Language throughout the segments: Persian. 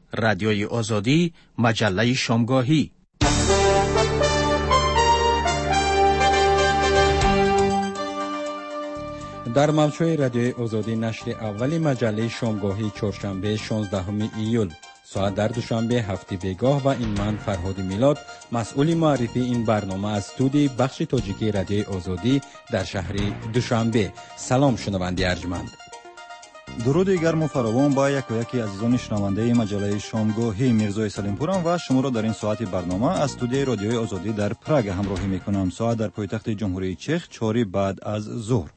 رادیوی آزادی، مجله شامگاهی. در موجهای رادیوی آزادی نشر اولی مجله شامگاهی چهارشنبه 16 ایول ساعت در دوشنبه هفته بگاه و این من فرهاد میلاد مسئول معرفی این برنامه از استودیوی بخش تاجیکی رادیوی آزادی در شهر دوشنبه. سلام شنونده ارجمند. درود گرم و فراوان با یک و یکی عزیزان شنونده مجله شامگاهی. میرزای سلیمپورم و شما را در این ساعت برنامه از استودیوی رادیوی آزادی در پراگ همراهی میکنم. ساعت در پایتخت جمهوری چک 4 بعد از ظهر.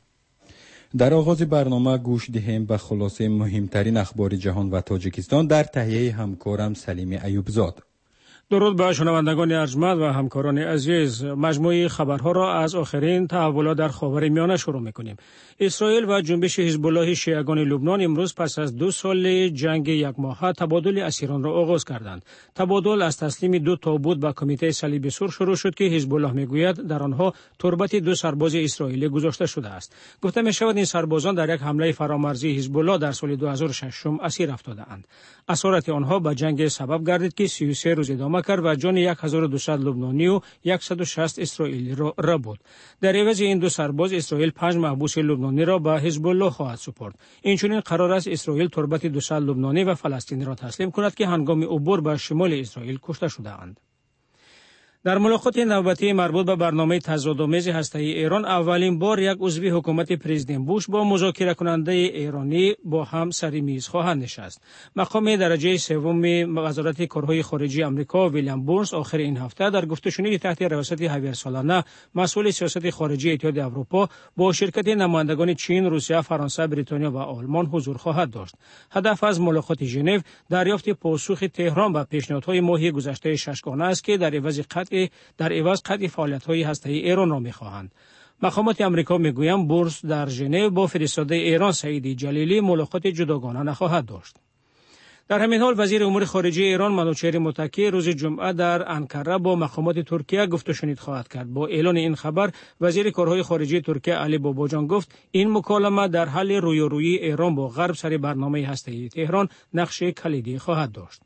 در آغاز برنامه گوش دهیم به خلاصه مهمترین اخبار جهان و تاجیکستان در تهیه همکارم سلیم ایوبزاد. درود به شنوندگان ارجمند و همکاران عزیز. مجموعه خبرها را از آخرین تحولات در خاورمیانه شروع می‌کنیم. اسرائیل و جنبش حزب الله شیعیان لبنان امروز پس از 2 سال جنگ یک ماهه تبادل اسیران را آغاز کردند. تبادل از تسلیم 2 تابوت به کمیته صلیب سرخ شروع شد که حزب الله میگوید در آنها تربت 2 سرباز اسرائیلی گذاشته شده است. گفته می‌شود این سربازان در یک حمله فرامرزی حزب الله در سال 2006 اسیر افتاده‌اند. اسارت آنها به جنگ سبب گردید که 33 روز ادامه کرد و جان 1200 لبنانی و 160 اسرائیلی را برد. در عوض این 2 سرباز اسرائیل 5 محبوس لبنانی را به حزب الله خواهد سپرد. اینچنین قرار است اسرائیل تربت 200 لبنانی و فلسطینی را تسلیم کند که هنگام عبور به شمال اسرائیل کشته شده‌اند. در ملاقات نوبتی مربوط به برنامه تضادآمیز هسته‌ای ایران اولین بار یک عضو حکومت پرزیدنت بوش با مذاکره کننده ایرانی با هم سر میز خواهند نشست. مقام درجه سوم وزارت کارهای خارجه آمریکا ویلیام بورنز آخر این هفته در گفتگوی تحت رئاست هاویر سالانه مسئول سیاست خارجی اتحاد اروپا با شرکت نمایندگان چین، روسیه، فرانسه، بریتانیا و آلمان حضور خواهد داشت. هدف از ملاقات ژنو دریافت پاسخ تهران به پیشنهادهای ماهی گذشته ششگانه است که در عوض قطع فعالیت‌های هسته‌ای ایران را می‌خواهند. مقامات آمریکا می‌گویند بورس در ژنو با فرستاده ایران سعید جلیلی ملاقات جداگانه نخواهد داشت. در همین حال وزیر امور خارجه ایران منوچهر متکی روز جمعه در انکره با مقامات ترکیه گفت و شنید خواهد کرد. با اعلان این خبر وزیر کارهای خارجه ترکیه علی باباجان گفت این مکالمه در حل رویارویی ایران با غرب سر برنامه هسته‌ای تهران نقش کلیدی خواهد داشت.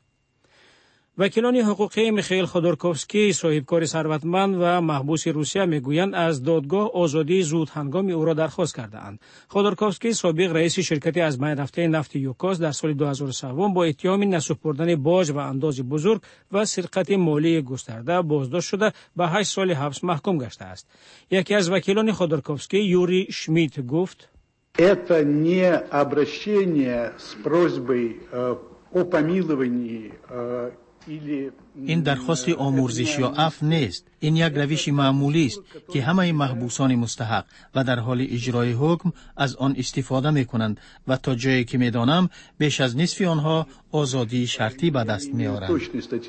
وکیلان حقوقی میخائیل خودورکوفسکی صاحبکار ثروتمند و محبوس روسیه میگویند از دادگاه آزادی زود هنگامی او را درخواست کرده‌اند. خودورکوفسکی سابق رئیس شرکت از بین رفته نفت یوکاس در سال 2003 با اتهام نسپردن باج و انداز بزرگ و سرقت مالی گسترده بازداشت شده به 8 سال حبس محکوم گشته است. یکی از وکیلان خودورکوفسکی یوری شمیت گفت: Это не обращение с просьбой о помиловании این درخواست آمرزش یا عفو نیست. این یک روش معمولی است که همه محبوسان مستحق و در حال اجرای حکم از آن استفاده می کنند و تا جایی که می دانم بیش از نصف آنها آزادی شرطی به دست می آورند.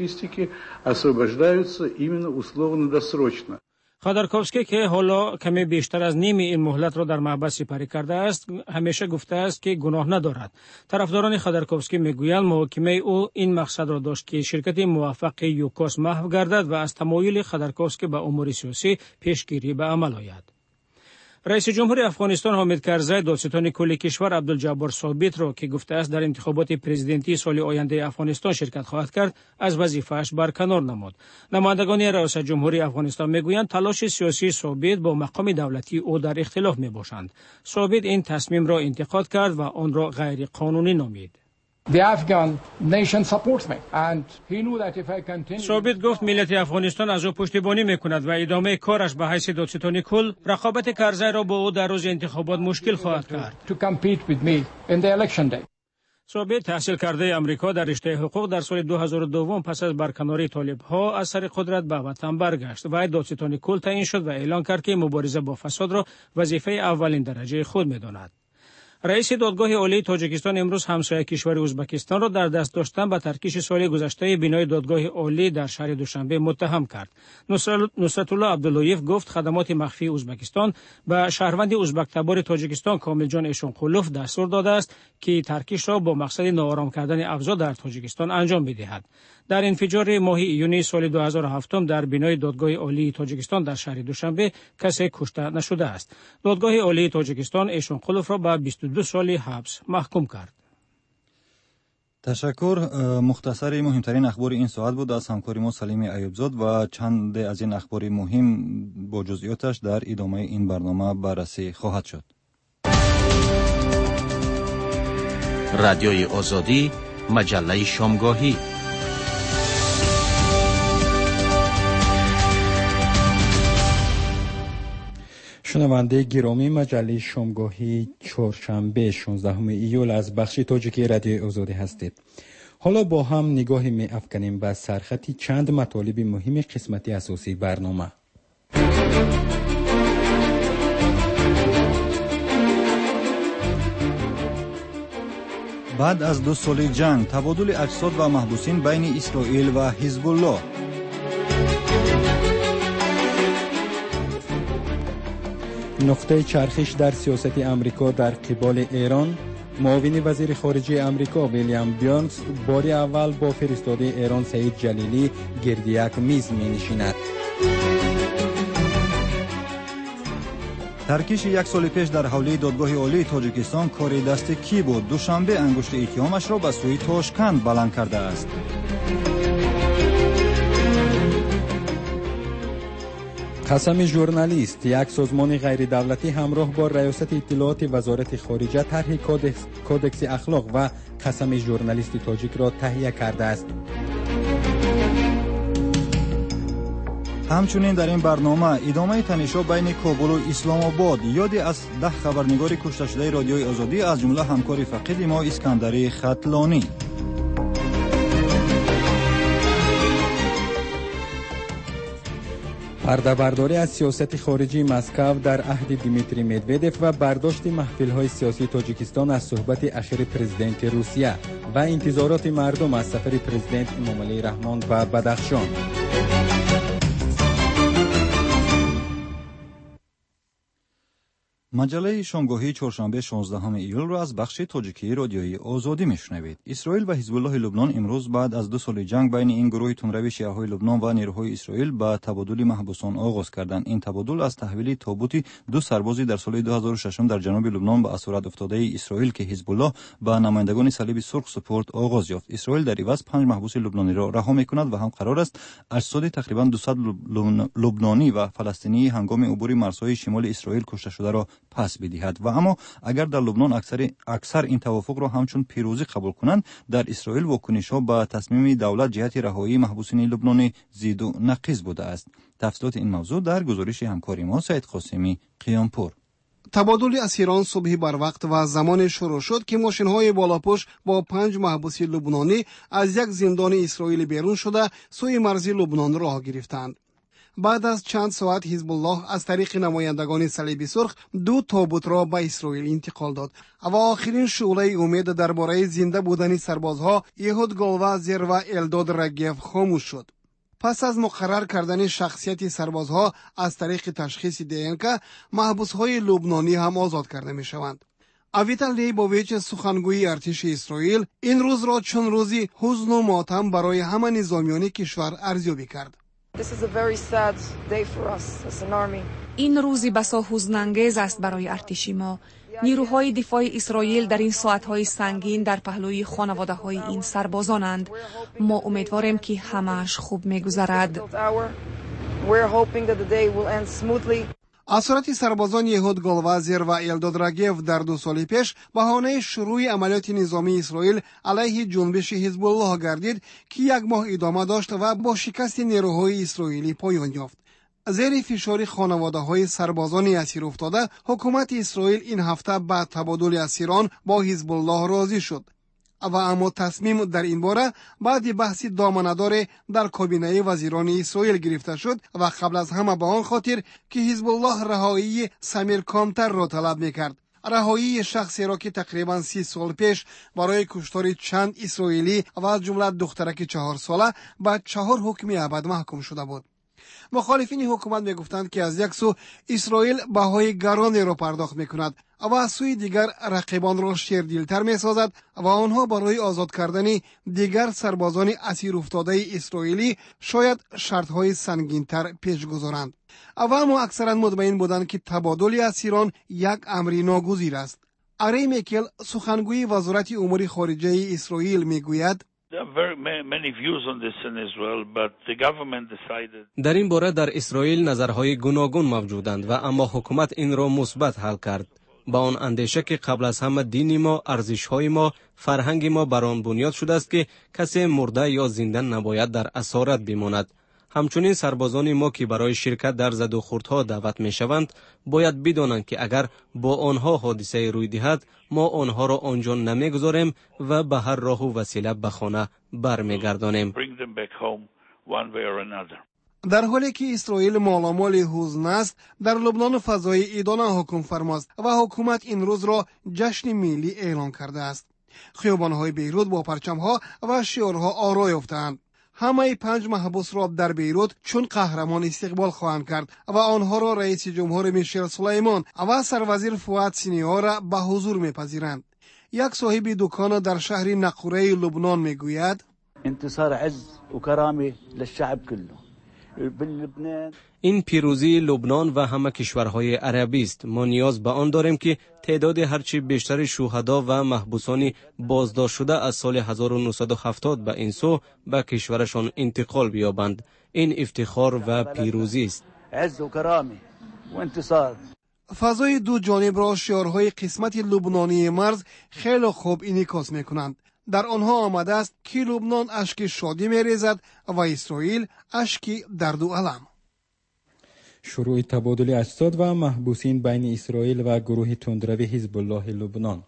خودورکوفسکی که حالا کمی بیشتر از نیم این مهلت را در محبس سپری کرده است همیشه گفته است که گناه ندارد. طرفداران خودورکوفسکی میگویند محاکمه او این مقصد را داشت که شرکت موفق یوکاس محو گردد و از تمایل خودورکوفسکی به امور سیاسی پیشگیری به عمل آید. رئیس جمهور افغانستان حامد کرزی دادستان کل کشور عبدالجبار ثابت را که گفته است در انتخابات پرزیدنتی سال آینده افغانستان شرکت خواهد کرد از وظیفه‌اش برکنار نمود. نمایندگان ریاست جمهوری افغانستان میگویند تلاش سیاسی ثابت با مقام دولتی او در اختلاف میباشند. ثابت این تصمیم را انتقاد کرد و آن را غیر قانونی نامید. The Afghan nation supports me and he knew that if I continue ثابت گفت ملت افغانستان از او پشتیبانی میکند و ادامه کارش به حیث دادستان کل رقابت کرزی را با او در روز انتخابات مشکل خواهد کرد. to compete with me in the election day. ثابت تحصیل کرده امریکا در رشته حقوق در سال 2002 پس از برکناری طالب‌ها از سر قدرت به وطن برگشت و دادستان کل تعیین شد و اعلان کرد که مبارزه با فساد را وظیفه اولین درجه خود می‌داند. رئیس دادگاه عالی تاجیکستان امروز همسایه کشور ازبکستان را در دست داشتن به ترکیش سال گذشته بینای دادگاه عالی در شهر دوشنبه متهم کرد. نصرت الله عبداللهیف گفت خدمات مخفی ازبکستان به شهروند ازبک تبار تاجیکستان کامل جان ایشونقولوف دستور داده است که ترکیش را با مقصد ناآرام کردن اوضاع در تاجیکستان انجام بدهد. در انفجار ماه ایونی سال 2007 در بینای دادگاه عالی تاجیکستان در شهر دوشنبه کسی کشته نشده است. دادگاه عالی تاجیکستان ایشونقولوف را به 22 سال حبس محکوم کرد. تشکر. مختصری مهمترین اخبار این ساعت بود از همکار ما سلیم ایوبزاد و چند از این اخبار مهم با جزئیاتش در ادامه این برنامه بررسی خواهد شد. رادیوی آزادی، مجله شامگاهی. شنونده گرامی، مجله شامگاهی چهارشنبه 16 ایول از بخش تاجیکی رادیوی آزادی هستید. حالا با هم نگاهی می افکنیم به سرخطی چند مطالب مهم قسمت اساسی برنامه. بعد از 2 سال جنگ، تبادل اجساد و محبوسین بین اسرائیل و حزب الله. نقطه چرخش در سیاست امریکا در قبال ایران. معاون وزیر خارجه امریکا ویلیام بیرنز بار اول با فرستاده ایران سعید جلیلی گرد یک میز می نشیند. ترکیش 1 سال پیش در حوله دادگاه عالی تاجیکستان کار دست کی بود؟ دوشنبه انگشت اتهامش را به سوی تاشکند بلند کرده است. قسم ژورنالیست. یک سازمان غیر دولتی همراه با ریاست اطلاعات وزارت خارجه طرح کودکس اخلاق و قسم ژورنالیست تاجیک را تهیه کرده است. همچنین در این برنامه ادامه تنش‌ها بین کابل و اسلام آباد، یادی از 10 خبرنگار کشته شده رادیوی آزادی از جمله همکار فقید ما اسکندری خطلانی. پرده برداری از سیاست خارجی مسکو در عهد دیمیتری مدودف و برداشت محفل‌های سیاسی تاجیکستان از صحبت اخیر پرزیدنت روسیه و انتظارات مردم از سفر پرزیدنت امامعلی رحمان و بدخشان. مجله شامگاهی چهارشنبه 16 ایول را از بخش تاجیکی رادیوی آزادی میشنوید. اسرائیل و حزب الله لبنان امروز بعد از 2 سال جنگ بین این گروه تندروی شیعه‌های لبنان و نیروهای اسرائیل با تبادل محبوسان آغاز کردند. این تبادل از تحویل تابوت 2 سربازی در سال 2006 در جنوب لبنان به اسارت افتاده اسرائیل که حزب الله با نمایندگان صلیب سرخ سپرد آغاز یافت. اسرائیل در عوض 5 محبوس لبنانی را رها می‌کند و هم قرار است اجساد تقریباً 200 لبنانی و فلسطینی هنگام عبور مرزهای شمال اسرائیل کشته شده را پس بدهد. و اما اگر در لبنان اکثر این توافق را همچون پیروزی قبول کنند، در اسرائیل واکنش‌ها به تصمیم دولت جهت رهایی محبوسین لبنانی زید و نقیض بوده است. تفصیلات این موضوع در گزارش همکار ما سعید قاسمی قیامپور. تبادل اسیران صبحی بر وقت و زمان شروع شد که ماشین‌های بالاپشت با 5 محبوس لبنانی از یک زندان اسرائیل بیرون شده سوی مرز لبنان راه گرفتند. بعد از چند ساعت حزب الله از طریق نمایندگان صلیب سرخ 2 تابوت را به اسرائیل انتقال داد و آخرین شعله امید درباره زنده بودن سربازها یهود گالوازر و الداد رگیف خاموش شد. پس از مقرر کردن شخصیت سربازها از طریق تشخیص دی‌ان‌که محبوس‌های لبنانی هم آزاد کرده می‌شوند. اویتا لیبوویچ سخنگوی ارتش اسرائیل این روز را چون روزی حزن و ماتم برای همه نظامیان کشور ارزیابی کرد. این روزی بسا حزن‌انگیز است برای ارتش ما. نیروهای دفاع اسرائیل در این ساعتهای سنگین در پهلوی خانواده‌های این سربازانند. ما امیدواریم که همه‌اش خوب می‌گذرد. اسارت سربازان یهود گالوازر و الداد رگیف در 2 سال پیش بهانه شروع عملیات نظامی اسرائیل علیه جنبش حزب الله گردید که 1 ماه ادامه داشت و با شکست نیروهای اسرائیلی پایان یافت. زیر فشار خانواده‌های سربازان اسیر افتاده، حکومت اسرائیل این هفته به تبادل اسیران با حزب الله راضی شد. و اما تصمیم در این باره بعد بحث دامنه‌دار در کابینه وزیران اسرائیل گرفته شد و قبل از همه به آن خاطر که حزب الله رهایی سمیر کامتر را طلب می‌کرد. رهایی شخصی را که تقریباً 30 سال پیش برای کشتار چند اسرائیلی و از جمله دخترک 4 ساله به 4 حکم ابد محکوم شده بود. مخالفین حکومت میگفتند که از یک سو اسرائیل بهای گرانی را پرداخت میکند و از سوی دیگر رقیبان را شیردلتر میسازد و آنها برای آزاد کردن دیگر سربازان اسیر افتاده اسرائیلی شاید شرطهای سنگینتر پیش گذارند. اما اکثرا مطمئن بودند که تبادل اسیران یک امر ناگزیر است. اری میکل سخنگوی وزارت امور خارجه اسرائیل میگوید در این باره در اسرائیل نظرهای گوناگون موجودند و اما حکومت این را مثبت حل کرد، با آن اندیشه که قبل از همه دین ما، ارزش‌های ما، فرهنگ ما بر آن بنیاد شده است که کسی مرده یا زنده نباید در اسارت بماند. همچنین سربازان ما که برای شرکت در زد و خوردها دعوت می شوند باید بدانند که اگر با آنها حادثه روی دهد ما آنها را آنجا نمیگذاریم و به هر راه و وسیله به خانه برمیگردانیم. در حالی که اسرائیل مالامال حزن است، در لبنان فضای عیدانه حکم فرماست و حکومت این روز را جشن ملی اعلان کرده است. خیابان‌های بیروت با پرچم‌ها و شعارها آرا یافته‌اند. همه 5 محبوس را در بیروت چون قهرمان استقبال خواهند کرد و آنها را رئیس جمهور میشل سلیمان و سروزیر فؤاد سینیا را به حضور میپذیرند. یک صاحب دکان در شهر نقوره لبنان میگوید انتصار عز و کرامه للشعب کله. این پیروزی لبنان و همه کشورهای عربی است. ما نیاز به آن داریم که تعداد هرچی بیشتر شهدا و محبوسان بازداشت شده از سال 1970 به این سو به کشورشان انتقال بیابند. این افتخار و پیروزی است. عز و کرامه و انتصار. فضای دو جانب را شعارهای قسمت لبنانی مرز خیلی خوب انعکاس میکنند. در آنها آمده است که لبنان اشک شادی می‌ریزد و اسرائیل اشک درد و الم. شروع تبادل اجساد و محبوسین بین اسرائیل و گروه تندروی حزب الله لبنان.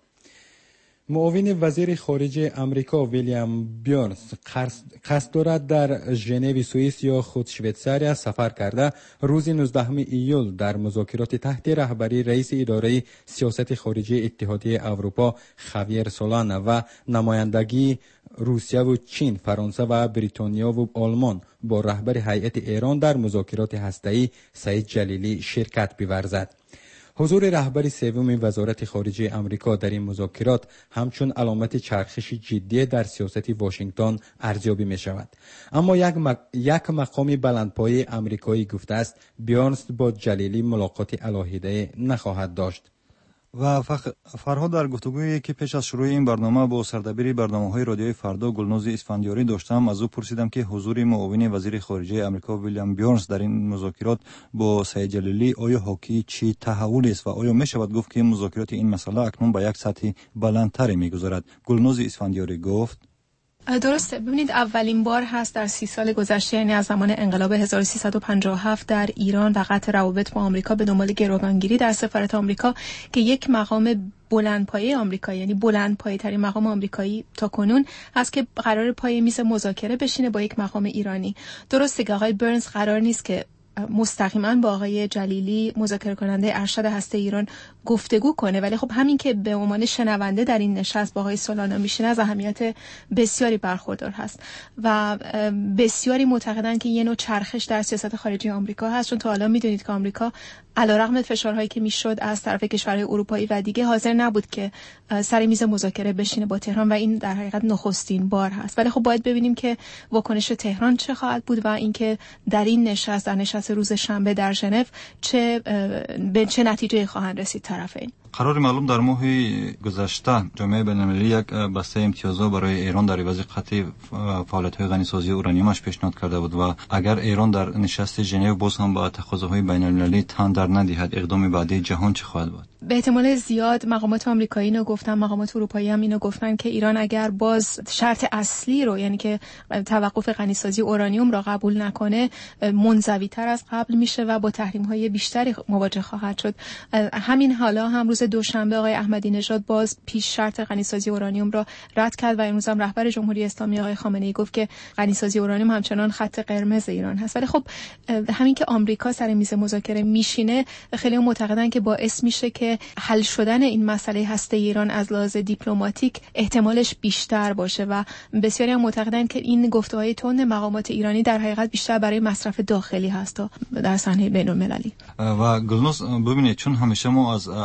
معاون وزیر خارجه امریکا ویلیام بیورنز قصد دارد در ژنو سوئیس یا خود شویتزاریا سفر کرده روز 19 ایول در مذاکرات تحت رهبری رئیس اداره سیاست خارجی اتحادیه اروپا خاویر سولانا و نمایندگی روسیه و چین، فرانسه و بریتانیا و آلمان با رهبر هیئت ایران در مذاکرات هسته‌ای سعید جلیلی شرکت بورزد. حضور رهبر سوم وزارت خارجه امریکا در این مذاکرات همچون علامت چرخش جدی در سیاست واشنگتن ارزیابی می شود. اما یک مقام بلندپایه امریکایی گفته است بیورنز با جلیلی ملاقات علاهیده نخواهد داشت. و فرهاد در گفتگویی که پیش از شروع این برنامه با سردبیر برنامه‌های رادیوی فردا گلناز اسفندیاری داشتم، از او پرسیدم که حضور معاون وزیر خارجه امریکا ویلیام بیورنز در این مذاکرات با سعید جلیلی آیا حاکی چی تحولی است و آیا می شود گفت که مذاکرات این مسئله اکنون به یک سطح بلندتری می‌گذارد؟ گلناز اسفندیاری گفت درسته. ببینید اولین بار هست در 30 سال گذشته، یعنی از زمان انقلاب 1357 در ایران و قطع روابط با آمریکا به دنبال گروگانگیری در سفارت آمریکا که یک مقام بلندپایه آمریکایی، یعنی بلندپایه ترین مقام آمریکایی تا کنون هست که قرار پای میز مذاکره بشینه با یک مقام ایرانی. درسته که آقای برنز قرار نیست که مستقیما با آقای جلیلی مذاکره کننده ارشد هسته ایران گفتگو کنه، ولی خب همین که به عنوان شنونده در این نشست با آقای سولانا میشینه از اهمیت بسیاری برخوردار هست و بسیاری معتقدن که یه نوع چرخش در سیاست خارجی آمریکا هست، چون تا حالا میدونید که آمریکا علیرغم فشارهایی که میشد از طرف کشورهای اروپایی و دیگه حاضر نبود که سر میز مذاکره بشینه با تهران و این در حقیقت نخستین بار هست. ولی خب باید ببینیم که واکنش تهران چه خواهد بود و اینکه در این نشست، در نشست روز شنبه در ژنو به چه نتیجه خواهند رسید طرفین. قرار معلوم در ماه گذشته جامعه بین‌المللی یک بسته امتیازات برای ایران در عوض قطع فعالیت‌های غنیسازی اورانیومش پیشنهاد کرده بود و اگر ایران در نشست ژنو باز هم با تقاضاهای بین‌المللی تن در ندهد، اقدام بعدی جهان چه خواهد بود؟ به احتمال زیاد مقامات آمریکایی اینو گفتن، مقامات اروپایی هم اینو گفتن که ایران اگر باز شرط اصلی رو، یعنی که توقف غنیسازی اورانیوم را قبول نکنه، منزوی‌تر از قبل میشه و با تحریم‌های بیشتری مواجه خواهد شد. همین حالا هم روز دوشنبه آقای احمدی نژاد باز پیش شرط غنیسازی اورانیوم را رد کرد و امروز هم رهبر جمهوری اسلامی آقای خامنه‌ای گفت که غنیسازی اورانیوم همچنان خط قرمز ایران هست. ولی خب همین که آمریکا سر میز مذاکره میشینه، خیلی معتقدن که باعث میشه که حل شدن این مسئله هسته ایران از لحاظ دیپلماتیک احتمالش بیشتر باشه و بسیاری هم معتقدن که این گفته‌های تند مقامات ایرانی در حقیقت بیشتر برای مصرف داخلی هست تا در صحنه بین‌المللی. و گلناز ببینید، چون همیشه ما از افزایش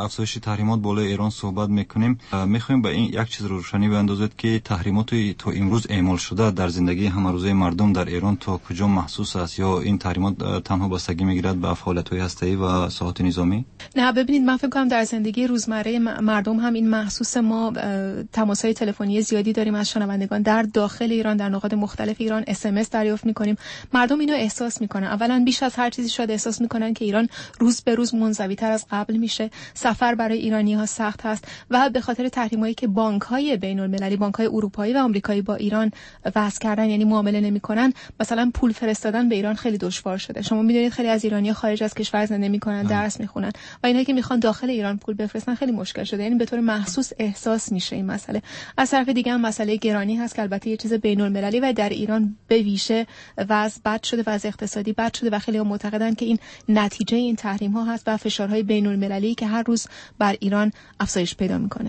تحریمات بالای ایران صحبت میکنیم، میخوایم به این یک چیز روشنی بیاندازید که تحریمات تا امروز اعمال شده در زندگی همروزه مردم در ایران تا کجا محسوس است، یا این تحریمات تنها بستگی میگیرد به فعالیت‌های هسته‌ای و ساحات نظامی؟ نه، ببینید من فکر کنم در زندگی روزمره مردم هم این محسوس. ما تماس‌های تلفنی زیادی داریم از شنوندگان در داخل ایران، در نقاط مختلف ایران SMS دریافت می‌کنیم. مردم اینو احساس می‌کنن. اولا بیش از هر چیزی شاید احساس می‌کنن که ایران روز به روز منزوی‌تر از قبل میشه. سفر برای ایرانی‌ها سخت هست و به خاطر تحریمایی که بانک‌های بین‌المللی، بانک‌های اروپایی و آمریکایی با ایران وضع کردن، یعنی معامله نمی‌کنن، مثلا پول فرستادن به ایران خیلی دشوار شده. شما می‌دونید خیلی از ایرانی‌ها خارج از کشور زندگی می‌کنن، درس می‌خونن و اینایی که می‌خوان داخل ایران پول بفرستن خیلی مشکل شده. یعنی به طور محسوس احساس میشه این مسئله. از طرف دیگه هم مسئله گرانی هست که البته یه چیز بین‌المللی و در ایران به ویژه وضع بد شده، وضع اقتصادی بد شده و خیلی‌ها معتقدن که این نتیجه این تحریم‌ها هست و فشارهای بین‌المللی که هر روز بر ایران افزایش پیدا می‌کنه.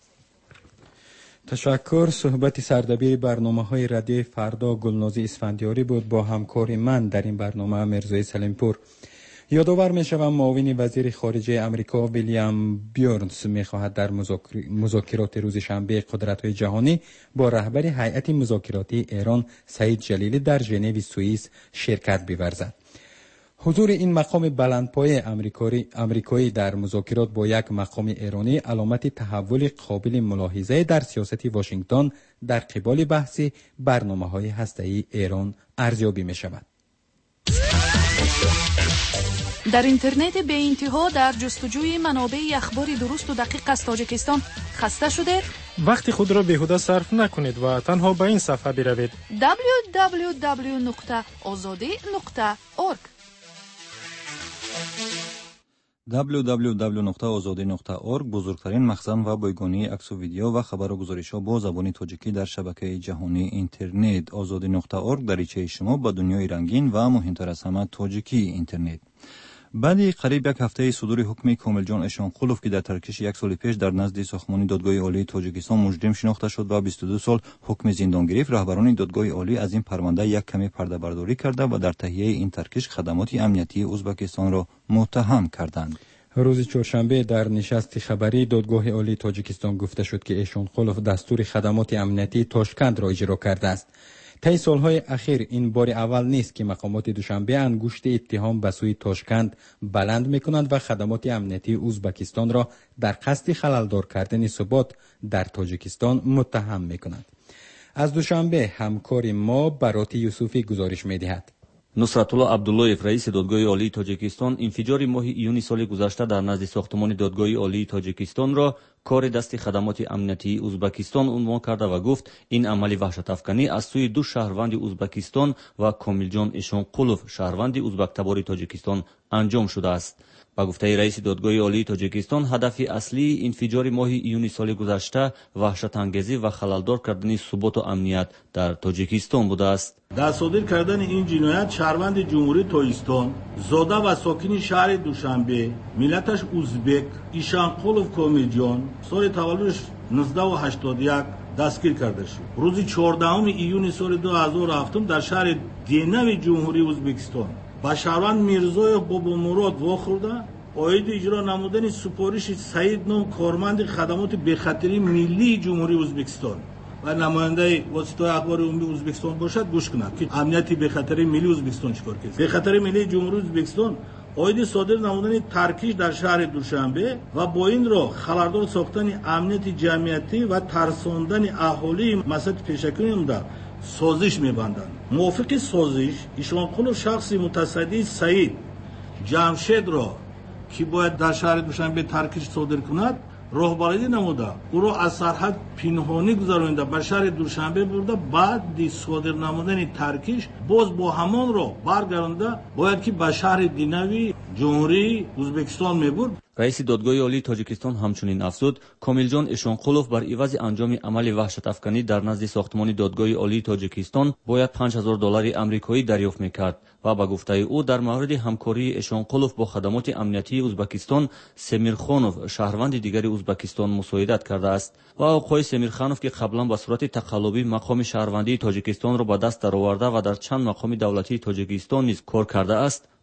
تشکر. صحبت سردبیر برنامه‌های رادیو فردا گلنازی اسفندیاری بود با همکار من در این برنامه مرزای سلیمپور. یادآور می‌شوم معاون وزیر خارجه امریکا ویلیام بیورنز می‌خواهد در مذاکرات روز شنبه قدرت‌های جهانی با رهبر هیئت مذاکراتی ایران سعید جلیلی در ژنو سوئیس شرکت بورزد. حضور این مقام بلندپایه امریکایی در مذاکرات با یک مقام ایرانی علامت تحول قابل ملاحظه در سیاست واشنگتن در قبال بحث برنامه‌های هسته‌ای ایران ارزیابی می‌شود. در اینترنت به انتها در جستجوی منابع اخبار درست و دقیق از تاجیکستان خسته شده؟ وقتی خود را بیهوده صرف نکنید و تنها به این صفحه بروید: www.azadi.org. www.azadi.org بزرگترین مخزن و بایگانی عکس و ویدیو و خبر و گزارش‌ها با زبان تاجیکی در شبکه جهانی اینترنت. azadi.org دریچه شما به دنیای رنگین و مهمتر از همه تاجیکی اینترنت. بعد قریب یک هفته صدور حکم کامل جان اشانقولوف که در ترکش یک سال پیش در نزد ساختمان دادگاه عالی تاجیکستان مجرم شناخته شد و 22 سال حکم زندان گرفت، رهبران دادگاه عالی از این پرونده یک کمی پرده برداری کرده و در تهیه این ترکش خدمات امنیتی ازبکستان را متهم کردند. روز چهارشنبه در نشست خبری دادگاه عالی تاجیکستان گفته شد که اشانقولوف دستور خدمات امنیتی تاشکند را اجرا کرده است. طی سالهای اخیر این بار اول نیست که مقامات دوشنبه انگشت اتهام به سوی تاشکند بلند می‌کنند و خدمات امنیتی ازبکستان را در قصد خلل‌دار کردن ثبات در تاجیکستان متهم می‌کنند. از دوشنبه همکار ما برات یوسفی گزارش می‌دهد. نصرتالله عبداللهیف رئیس دادگاه عالی تاجیکستان انفجار ماه ایون سال گذشته در نزد ساختمان دادگاه عالی تاجیکستان را کار دست خدمات امنیتی ازبکستان عنوان کرده و گفت این عمل وحشت افکنی از سوی دو شهروند ازبکستان و کاملجان اشانقولوف شهروند ازبک تبار تاجیکستان انجام شده است. با گفته رئیس دادگاه عالی تاجیکستان هدف اصلی انفجار ماه ایون سال گذشته وحشت انگیزی و خللدار کردن ثبات و امنیت در تاجیکستان بوده است. در صادر کردن این جنایت شهروند جمهوری تاجیکستان زاده و ساکن شهر دوشنبه ملتش ازبک اشانقولوف کاملجان سال تولدش 1981 دستگیر کرده شد. روز 14 ایون سال 2007 در شهر دینو جمهوری ازبکستان با شهروند میرزای بابا مراد واخورده اوید اجرا نمودن سپارش سعید نام کارمند خدمات بخطری ملی جمهوری ازبکستان و نماینده واسطه اخبار عمومی ازبکستان باشد گوش کنند که امنیتی بخطری ملی ازبکستان چیکار کرد. بخطری ملی جمهوری ازبکستان اوید صادر نمودن ترکیش در شهر دوشنبه و با این را خللدار ساختن امنیت جمعیتی و ترساندن اهالی مسجد پیشکونی نموده سازش می‌بندند. موافق سازش اشانقولوف شخص متصدی سعید جمشید را که باید در شهر دوشنبه ترکش صادر کند راهبری نموده او را از سرحد پنهانی گذرانیده به شهر دوشنبه برده بعد صادر نمودن ترکش باز با همان را برگردانده باید که به شهر دینوی جمهوری ازبکستان میبرد. رئیس دادگاه عالی تاجیکستان همچنین افزود کاملجان اشانقولوف بر عوض انجام عمل وحشت افکنی در نزد ساختمان دادگاه عالی تاجیکستان باید $5000 آمریکایی دریافت میکرد و با گفته او در مورد همکاری اشانقولوف با خدمات امنیتی ازبکستان سمیرخانوف شهروند دیگری ازبکستان مساعدت کرده است و آقای سمیرخانوف که قبلا به صورت تقلبی مقام شهروندی تاجیکستان را به دست درآورده و در چند مقام دولتی تاجیکستان نیز کار کرده است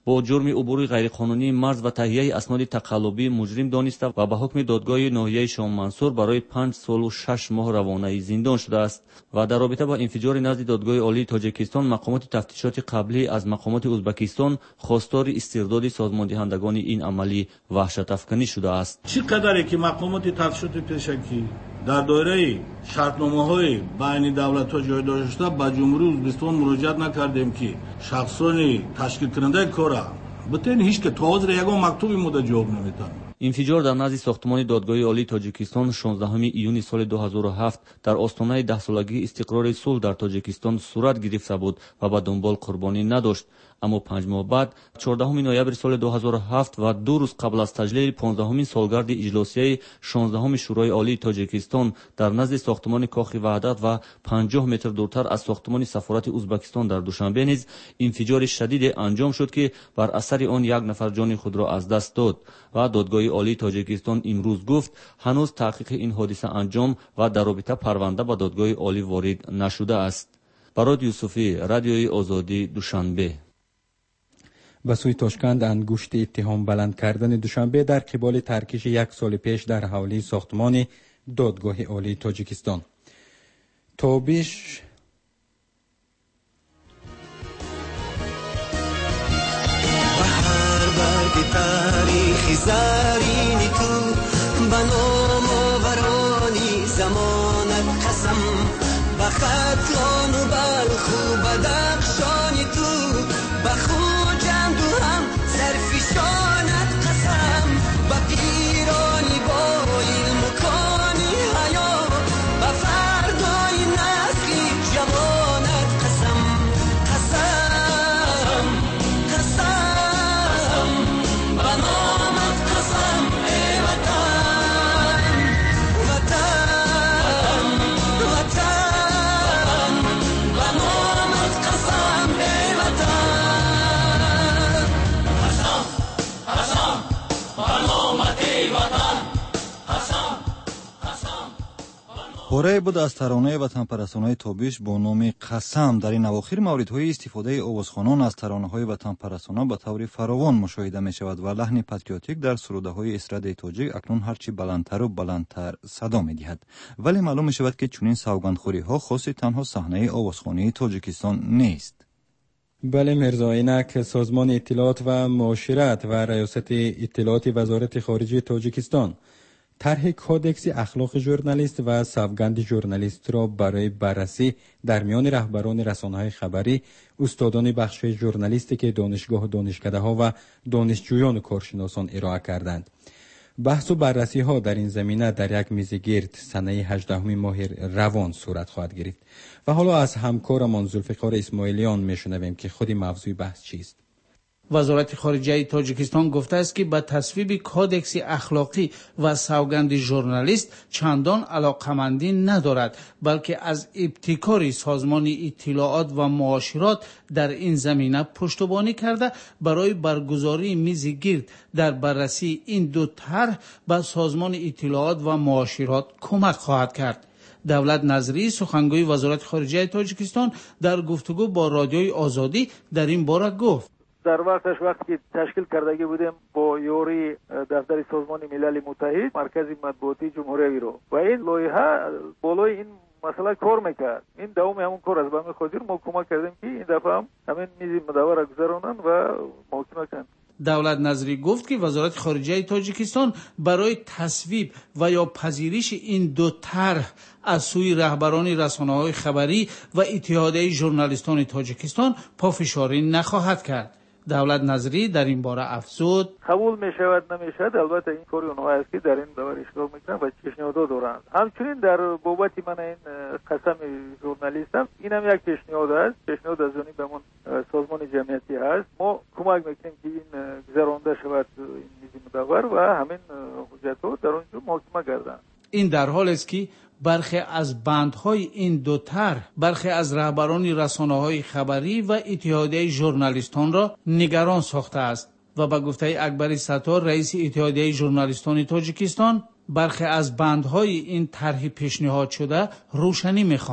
با جرم عبور غیرقانونی مرز و تهیه اسناد تقلبی مجرم دانسته و به حکم دادگاه ناحیه شام منصور برای 5 سال و 6 ماه روانه زندان شده است و در رابطه با انفجار نزد دادگاه عالی تاجیکستان مقامات تفتیشات قبلی از مقامات ازبکستان خواستار استرداد سازماندهندگان این عملی وحشت افکنی شده است. چقدر که مقامات تفتیشات پیشکی در دایره شرطنامه‌های بین دولت‌ها جای داشته به جمهوری ازبکستان مراجعت نکردیم که شخصانی تشکیل کننده کار بتین هیچ که تازه یگان مکتوبی مده جواب نمیدن. انفجار در نزد ساختمان دادگاه عالی تاجیکستان 16 ایون سال 2007 در آستانه 10 سالگی استقرار صلح در تاجیکستان صورت گرفته بود و به دنبال قربانی نداشت. اما 5 ماه بعد 14 نوامبر سال 2007 و 2 روز قبل از تجلیل 15 سالگرد اجلاسیه 16 شورای عالی تاجیکستان در نزد ساختمان کاخ وحدت و 50 متر دورتر از ساختمان سفارت ازبکستان در دوشنبه نیز انفجار شدید انجام شد که بر اثر آن 1 نفر جان خود را از دست داد و دادگاه عالی تاجیکستان امروز گفت هنوز تحقیق این حادثه انجام و در رابطه پرونده به دادگاه عالی وارد نشده است. براد یوسفی، رادیوی آزادی، دوشنبه. به سوی تاشکند انگشت اتهام بلند کردن دوشنبه در قبال ترکیش 1 سال پیش در حوالی ساختمان دادگاه عالی تاجیکستان. تابش بهر برگ تاریخی زرینی تو بنام آورانی زمانت قسم به خطلان و بلخو بدخشانی تو بخو هم سرفشانت قسم با پیرانی با علم و کانی حیا با فردای نسلی جوانت قسم قسم قسم با نامت قسم ای وطن وطن وطن با نامت قسم ای وطن پاره بود از ترانه وطنپرستانهای تابش با نام قسم. در این اواخر موردهای استفاده آوازخوانان از ترانه‌های وطنپرستانه به طور فراوان مشاهده می شود و لحن پاتریوتیک در سروده‌های استراد تاجیک اکنون هرچی بلندتر و بلندتر صدا می دهد. ولی معلوم می شود که چنین سوگندخوری‌ها خاص تنها صحنه آوازخوانی تاجیکستان نیست. بله مرزا اینک سازمان اطلاعات و معاشرت و ریاست اطلاعات وزارت خارجه تاجیکستان طرح کودکس اخلاق ژورنالیست و سوگند ژورنالیست را برای بررسی در میان رهبران رسانه‌های خبری، استادان بخش‌های ژورنالیستی که دانشگاه و دانشکده‌ها و دانشجویان و کارشناسان ارائه کردند. بحث و بررسی ها در این زمینه در یک میز گرد سنه 18 ماه روان صورت خواهد گرفت. و حالا از همکارمان ذوالفقار اسماعیلیان میشنویم که خود موضوع بحث چیست. وزارت خارجه تاجیکستان گفته است که به تصویب کودکس اخلاقی و سوگند ژورنالیست چندان علاقمندی ندارد، بلکه از ابتکار سازمان اطلاعات و معاشرات در این زمینه پشتیبانی کرده برای برگزاری میز گرد در بررسی این دو طرح به سازمان اطلاعات و معاشرات کمک خواهد کرد. دولت نظری سخنگوی وزارت خارجه تاجیکستان در گفتگو با رادیوی آزادی در این باره گفت: در وقتی تشکیل کردگی بودیم با یوری دفتر سازمان ملل متحد مرکز مطبوعاتی جمهوری رو و این لایحه بالای این مسئله کار میکرد. این دوم همون کار است. به همین خاطر ما کمک کردیم که این دفعه هم همین میز مدور را گذرانند و محاکمه کنند. دولت نظری گفت که وزارت خارجه تاجیکستان برای تصویب و یا پذیرش این دو طرح از سوی رهبران رسانه‌های خبری و اتحادیه ژورنالیستان تاجیکستان پافشاری نخواهد کرد. دولت نظری در این باره افزود: قبول می شود نمی شود، البته این کاری اونها است که در این دور اشتراک میکنن و پیشنهاد دارند. همچنین در بابت من این قسم ژورنالیستم اینم یک پیشنهاد است، پیشنهاد از جانب سازمان جمعیتی است. ما کمک میکنیم که این گذرانده شود این میز مدور و همین حجت‌ها در اونجا محاکمه گردند. این در حال است که برخی از بندهای این دو طرح برخی از رهبران رسانه‌های خبری و اتحادیه ژورنالیستان را نگران ساخته است و به گفته اکبر ستار رئیس اتحادیه ژورنالیستان تاجیکستان برخی از بندهای این طرح پیشنهاد شده روشنی می‌خواهند.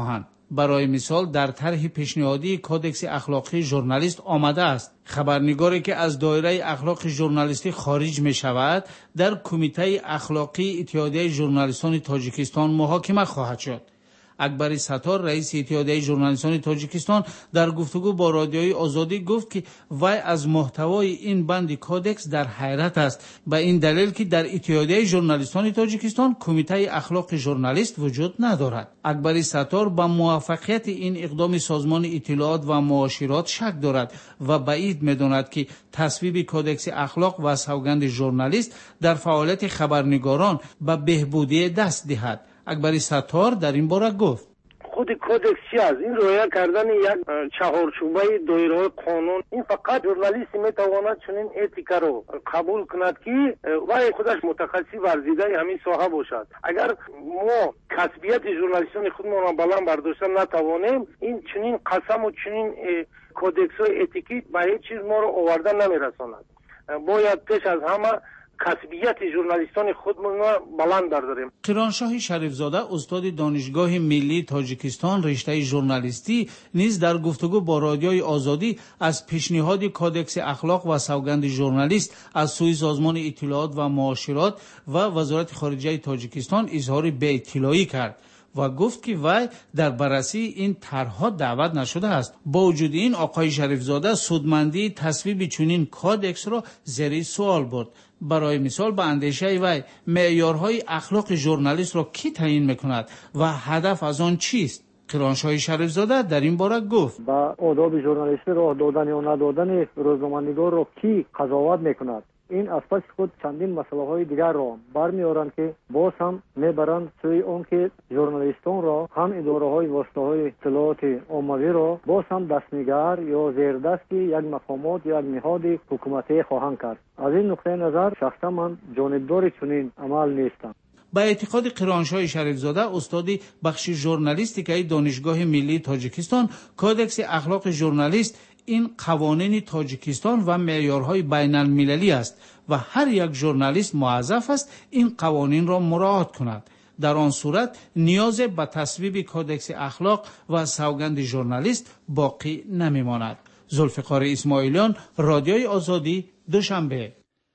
برای مثال در طرح پیشنهادی کودکس اخلاقی ژورنالیست آمده است خبرنگاری که از دایره اخلاق ژورنالیستی خارج می شود در کمیته اخلاقی اتحادیه ژورنالیستان تاجیکستان محاکمه خواهد شد. اکبر ستار رئیس اتحادیه ژورنالیستان تاجیکستان در گفتگو با رادیوی آزادی گفت که وی از محتوای این بند کودکس در حیرت است به این دلیل که در اتحادیه ژورنالیستان تاجیکستان کمیته اخلاق ژورنالیست وجود ندارد. اکبر ستار با موفقیت این اقدام سازمان اطلاعات و معاشرات شک دارد و بعید می‌داند که تصویب کودکس اخلاق و سوگند ژورنالیست در فعالیت خبرنگاران به بهبودی دست دهد. اکبر ستار در این باره گفت خود کودکس چی است؟ این رویا کردن یک چهارچوبه دایره قانون. این فقط ژورنالیست میتواند چنین اتیکا رو قبول کند که وای خودش متخصص ورزیده همین ساحه باشد. اگر ما کسبیت ژورنالیستان خودمان را بلند برداشتن نتوانیم، این چنین قسم و چنین کودکس و اتیکی به هیچ چیز ما رو آوردن نمیرساند. باید پیش از همه کسبیت ژورنالیستان خودمون بلند برداریم. قیرانشاه شریفزاده استاد دانشگاه ملی تاجیکستان رشته ژورنالیستی نیز در گفتگو با رادیوی آزادی از پیشنهاد کودکس اخلاق و سوگند ژورنالیست از سوی سازمان اطلاعات و معاشرات و وزارت خارجه تاجیکستان اظهار بی‌اطلاعی کرد و گفت که وی در بررسی این طرح‌ها دعوت نشده است. با وجود این آقای شریفزاده سودمندی تصویب چنین کودکس را زیر سوال برد. برای مثال به اندیشه وی معیارهای اخلاق ژورنالیست را کی تعیین میکند و هدف از آن چیست؟ قیرانشاه شریفزاده در این باره گفت با آداب ژورنالیستی راه دادن یا ندادن روزنامه‌نگار را کی قضاوت میکند؟ این از پس خود چندین مسئله های دیگر را برمی‌آورند که باز هم میبرند سوی آن که ژورنالیستان را هم اداره های واسطه های اطلاعات عمومی را باز هم دستنگر یا زیردست یک مقامات یا یک نهاد حکومتی خواهند کرد. از این نقطه نظر شخصا من جانبدار چنین عمل نیستم. با اعتقاد قیرانشاه شریفزاده استاد بخش ژورنالیستیک دانشگاه ملی تاجیکستان کودکس اخلاق ژورنالیست این قوانین تاجیکستان و معیارهای بین المللی است و هر یک ژورنالیست موظف است این قوانین را مراعات کند. در آن صورت نیاز به تصویب کودکس اخلاق و سوگند ژورنالیست باقی نمیماند. ذوالفقار اسماعیلیان، رادیوی آزادی، دوشنبه.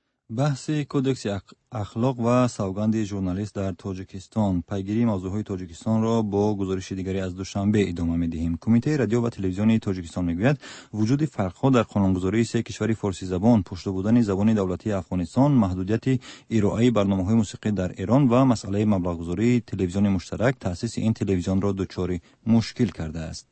بحث کودکس اخلاق و سوگند ژورنالیست در تاجیکستان. پیگیری موضوعهای تاجیکستان را با گزارش دیگری از دوشنبه ادامه می‌دهیم. کمیته رادیو و تلویزیون تاجیکستان میگوید وجود فرق‌ها در قانونگذاری سه کشور فارسی زبان، پشت بودن زبان دولتی افغانستان، محدودیت ارائه برنامه‌های موسیقی در ایران و مسئله مبلغ‌گذاری تلویزیون مشترک تأسیس این تلویزیون را دچار مشکل کرده است.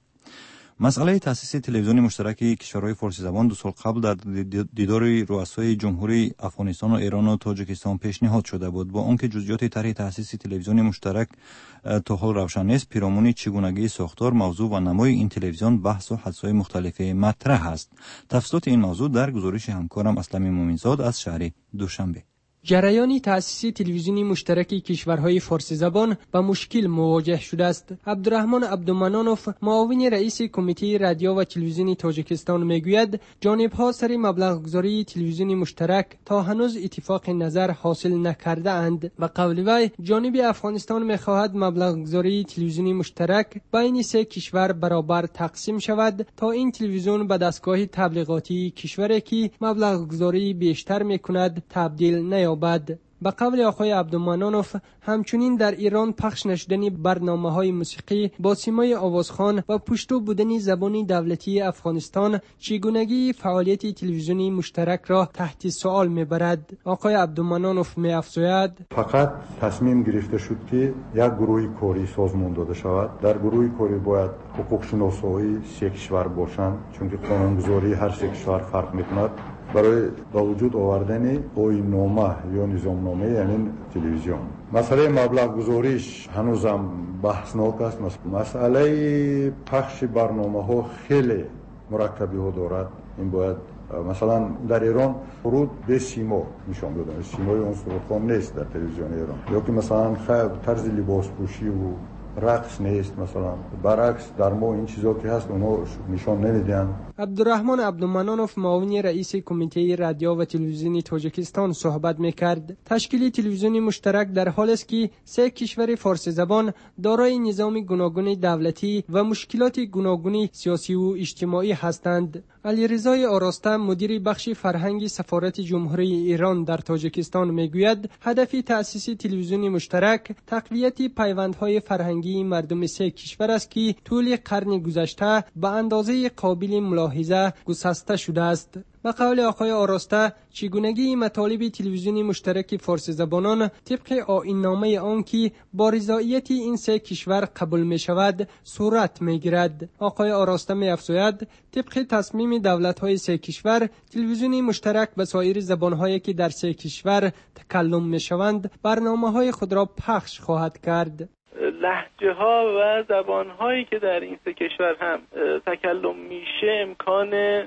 مسئله تأسیس تلویزیون مشترک کشورهای فارسی زبان 2 سال قبل در دیدار رؤسای جمهوری افغانستان و ایران و تاجیکستان پیشنهاد شده بود. با آنکه جزئیات طرح تأسیس تلویزیون مشترک تا حال روشن نیست، پیرامون چگونگی ساختار، موضوع و نمای این تلویزیون بحث و حدس‌های مختلف مطرح است. تفصیلات این موضوع در گزارش همکارم اسلمی مومنزاد از شهر دوشنبه. جریان تأسیس تلویزیونی مشترک کشورهای فارسی زبان با مشکل مواجه شده است. عبدالرحمن عبدالمنانوف، معاون رئیس کمیته رادیو و تلویزیون تاجیکستان میگوید جانب‌ها سر مبلغ‌گذاری تلویزیون مشترک تا هنوز اتفاق نظر حاصل نکرده اند و قول وی جانب افغانستان می‌خواهد مبلغ‌گذاری تلویزیون مشترک بین سه کشور برابر تقسیم شود تا این تلویزیون به دستگاه تبلیغاتی کشوری که مبلغ‌گذاری بیشتر می‌کند تبدیل نیابد. به قول آقای عبدالمنانوف همچنین در ایران پخش نشدن برنامه‌های موسیقی با سیمای آوازخوان و پشتو بودن زبان دولتی افغانستان چگونگی فعالیت تلویزیونی مشترک را تحت سوال می‌برد. آقای عبدالمنانوف می‌افزاید فقط تصمیم گرفته شد که یک گروه کاری سازمان داده شود. در گروه کاری باید حقوق شناسایی سه کشور باشند چون که قانونگذاری هر سه کشور فرق می‌کند. برای با وجود آوردن قانوننامه یا نظامنامه یعنی تلویزیون مسئله مبلغ گذاریش هنوزم بحثناک است. مسئله پخش برنامه ها خیلی مرکبی ها دارد. این باید مثلا در ایران فرود به سیما نشان دادن، سیمای اون صورتخوان نیست در تلویزیون ایران، یا که مثلا طرز لباس پوشی و رقص نیست مثلا. برعکس در ما این چیزا که هست اونا نشان نمیدن. عبدالرحمن عبدالمنانوف معاون رئیس کمیته رادیو و تلویزیون تاجیکستان صحبت میکرد. تشکیل تلویزیون مشترک در حالی است که سه کشور فارسی زبان دارای نظام گوناگون دولتی و مشکلات گوناگون سیاسی و اجتماعی هستند. علیرضا آراسته مدیر بخش فرهنگی سفارت جمهوری ایران در تاجیکستان میگوید هدف تأسیس تلویزیون مشترک تقویت پیوندهای فرهنگی مردم سه کشور است که طول قرن گذشته به اندازه قابل ملاحظه گسسته شده است. به قول آقای آراسته چگونگی مطالب تلویزیون مشترک فارسی زبانان طبق آیین‌نامه آن که با رضایت این سه کشور قبول می شود صورت می گیرد. آقای آراسته می افزاید طبق تصمیم دولت‌های سه کشور تلویزیون مشترک به سایر زبان‌هایی که در سه کشور تکلم می شوند برنامه‌های خود را پخش خواهد کرد. لهجه ها و زبان هایی که در این سه کشور هم تکلم میشه امکان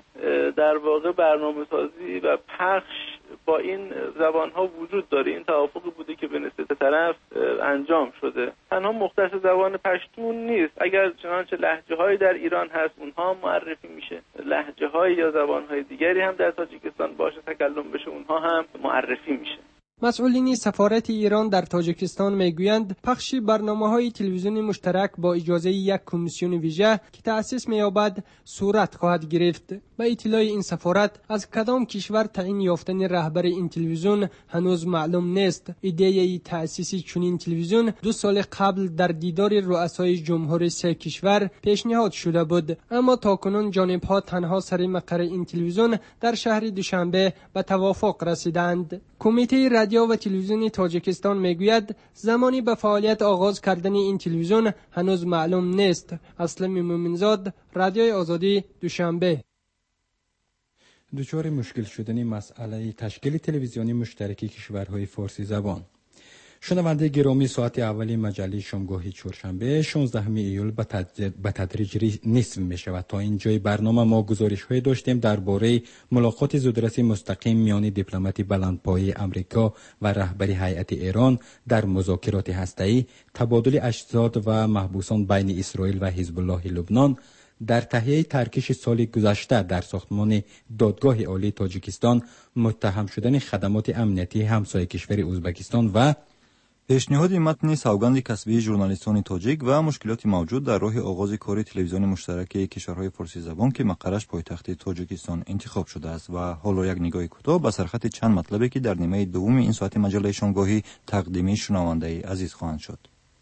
در واقع برنامه سازی و پخش با این زبان ها وجود داره. این توافقی بوده که به نسبت طرف انجام شده. تنها مختص زبان پشتون نیست. اگر چنانچه لهجه هایی در ایران هست اونها معرفی میشه، لهجه های یا زبان های دیگری هم در تاجیکستان باشه تکلم بشه اونها هم معرفی میشه. مسئولین سفارت ایران در تاجیکستان میگویند پخش برنامه‌های تلویزیون مشترک با اجازه یک کمیسیون ویژه که تأسیس می‌یابد صورت خواهد گرفت. به اطلاع این سفارت از کدام کشور تعیین یافتن رهبر این تلویزیون هنوز معلوم نیست. ایده تأسیس چنین تلویزیون 2 سال قبل در دیدار رؤسای جمهور سه کشور پیشنهاد شده بود، اما تاکنون جانب‌ها تنها سر مقر این تلویزیون در شهر دوشنبه به توافق رسیدند. کمیته رادیو و تلویزیون تاجیکستان میگوید زمانی به فعالیت آغاز کردن این تلویزیون هنوز معلوم نیست. اسلم مومنزاد، رادیوی آزادی، دوشنبه. دچار مشکل شدن مسئله تشکیل تلویزیونی مشترک کشورهای فارسی زبان. شنونده گرامی، ساعت اولی مجله شامگاهی چهارشنبه 16 ایول به تدریج نصف می شود. تا اینجای برنامه ما گزارش های داشتیم درباره ملاقات زودرس مستقیم میان دیپلمات بلندپایه امریکا و رهبر هیئت ایران در مذاکرات هسته‌ای، تبادل اجساد و محبوسان بین اسرائیل و حزب الله لبنان، در تهیه ترکش سال گذشته در ساختمان دادگاه عالی تاجیکستان متهم شدن خدمات امنیتی همسایه کشور ازبکستان و پیشنهاد متن سوگند کسبی ژورنالیستان تاجیک و مشکلات موجود در راه آغاز کار تلویزیون مشترک کشورهای فارسی زبان که مقرش پایتخت تاجیکستان انتخاب شده است. و حالا یک نگاه کوتاه به سرخط چند مطلبی که در نیمه دوم این ساعت مجله شامگاهی تقدیم شنونده عزیز خواهند شد.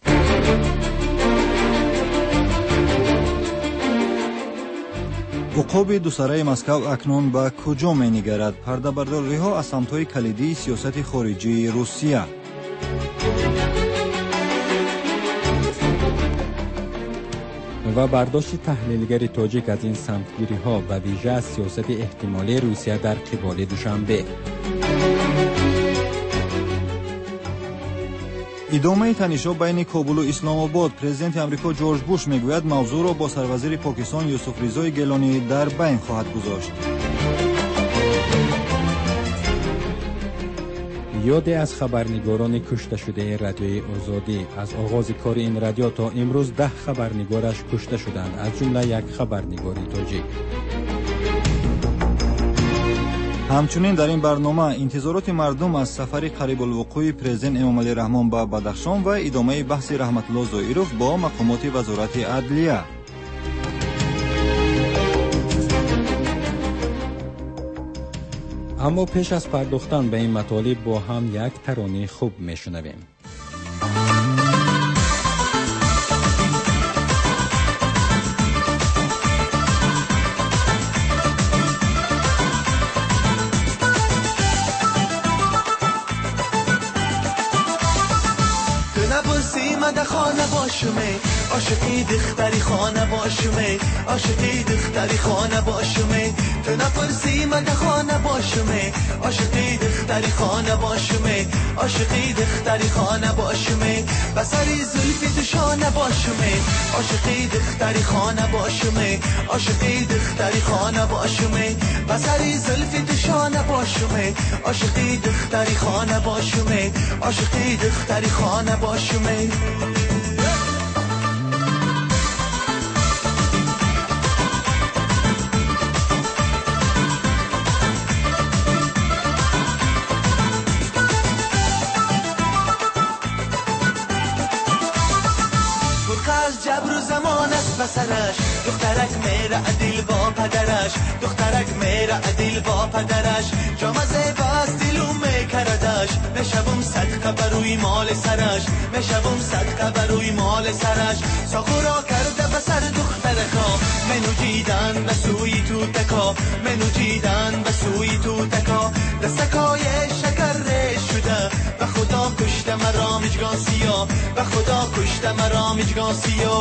عقاب دوسره مسکو اکنون به کجا می نگرد؟ پرده‌برداری ها از سمت‌های کلیدی سیاست خارجی روسیه. و برداشت تحلیلگر تاجیک از این سمتگیری ها و ویژه از سیاست احتمالی روسیه در قبال دوشنبه. ادامه تنش‌ها بین کابل و اسلام آباد. پرزیدنت امریکا جورج بوش میگوید موضوع را با سروزیر پاکستان یوسف رضای گیلانی در بین خواهد گذاشت. یاد از خبرنگاران کشته شده رادیوی آزادی. از آغاز کار این رادیو تا امروز 10 خبرنگارش کشته شدند، از جمله یک خبرنگار تاجیک. همچنین در این برنامه انتظارات مردم از سفر قریب الوقوع پرزیدنت امام علی رحمان به بدخشان و ادامه بحث رحمت الله زائرов با مقامات وزارت عدلیه. اما پیش از پرداختن به این مطالب با هم یک ترانه خوب میشنویم. خانه باشمه عاشقی دختری خانه باشمه عاشقی دختری خانه باشمه تو نپرسی من خانه باشمه عاشقی دختری خانه باشمه عاشقی دختری خانه باشمه بسری زلفی تو شانه باشمه عاشقی دختری خانه باشمه عاشقی دختری خانه باشمه بسری زلفی تو شانه باشمه عاشقی دختری خانه باشمه عاشقی دختری خانه باشمه سرش دخترک میره عدیل با پدرش دخترک میره عدیل با پدرش جامزه باز دیلو میکردش میشوم صدقه بروی مال سرش میشوم صدقه بروی مال سرش ساخورا کرده بسر دخترکا منو جیدن بسوی تو تکا منو جیدن بسوی تو تکا دستکای شکر شده و خدا کشته مرا مجگان سیا و خدا کشته مرا مجگان سیا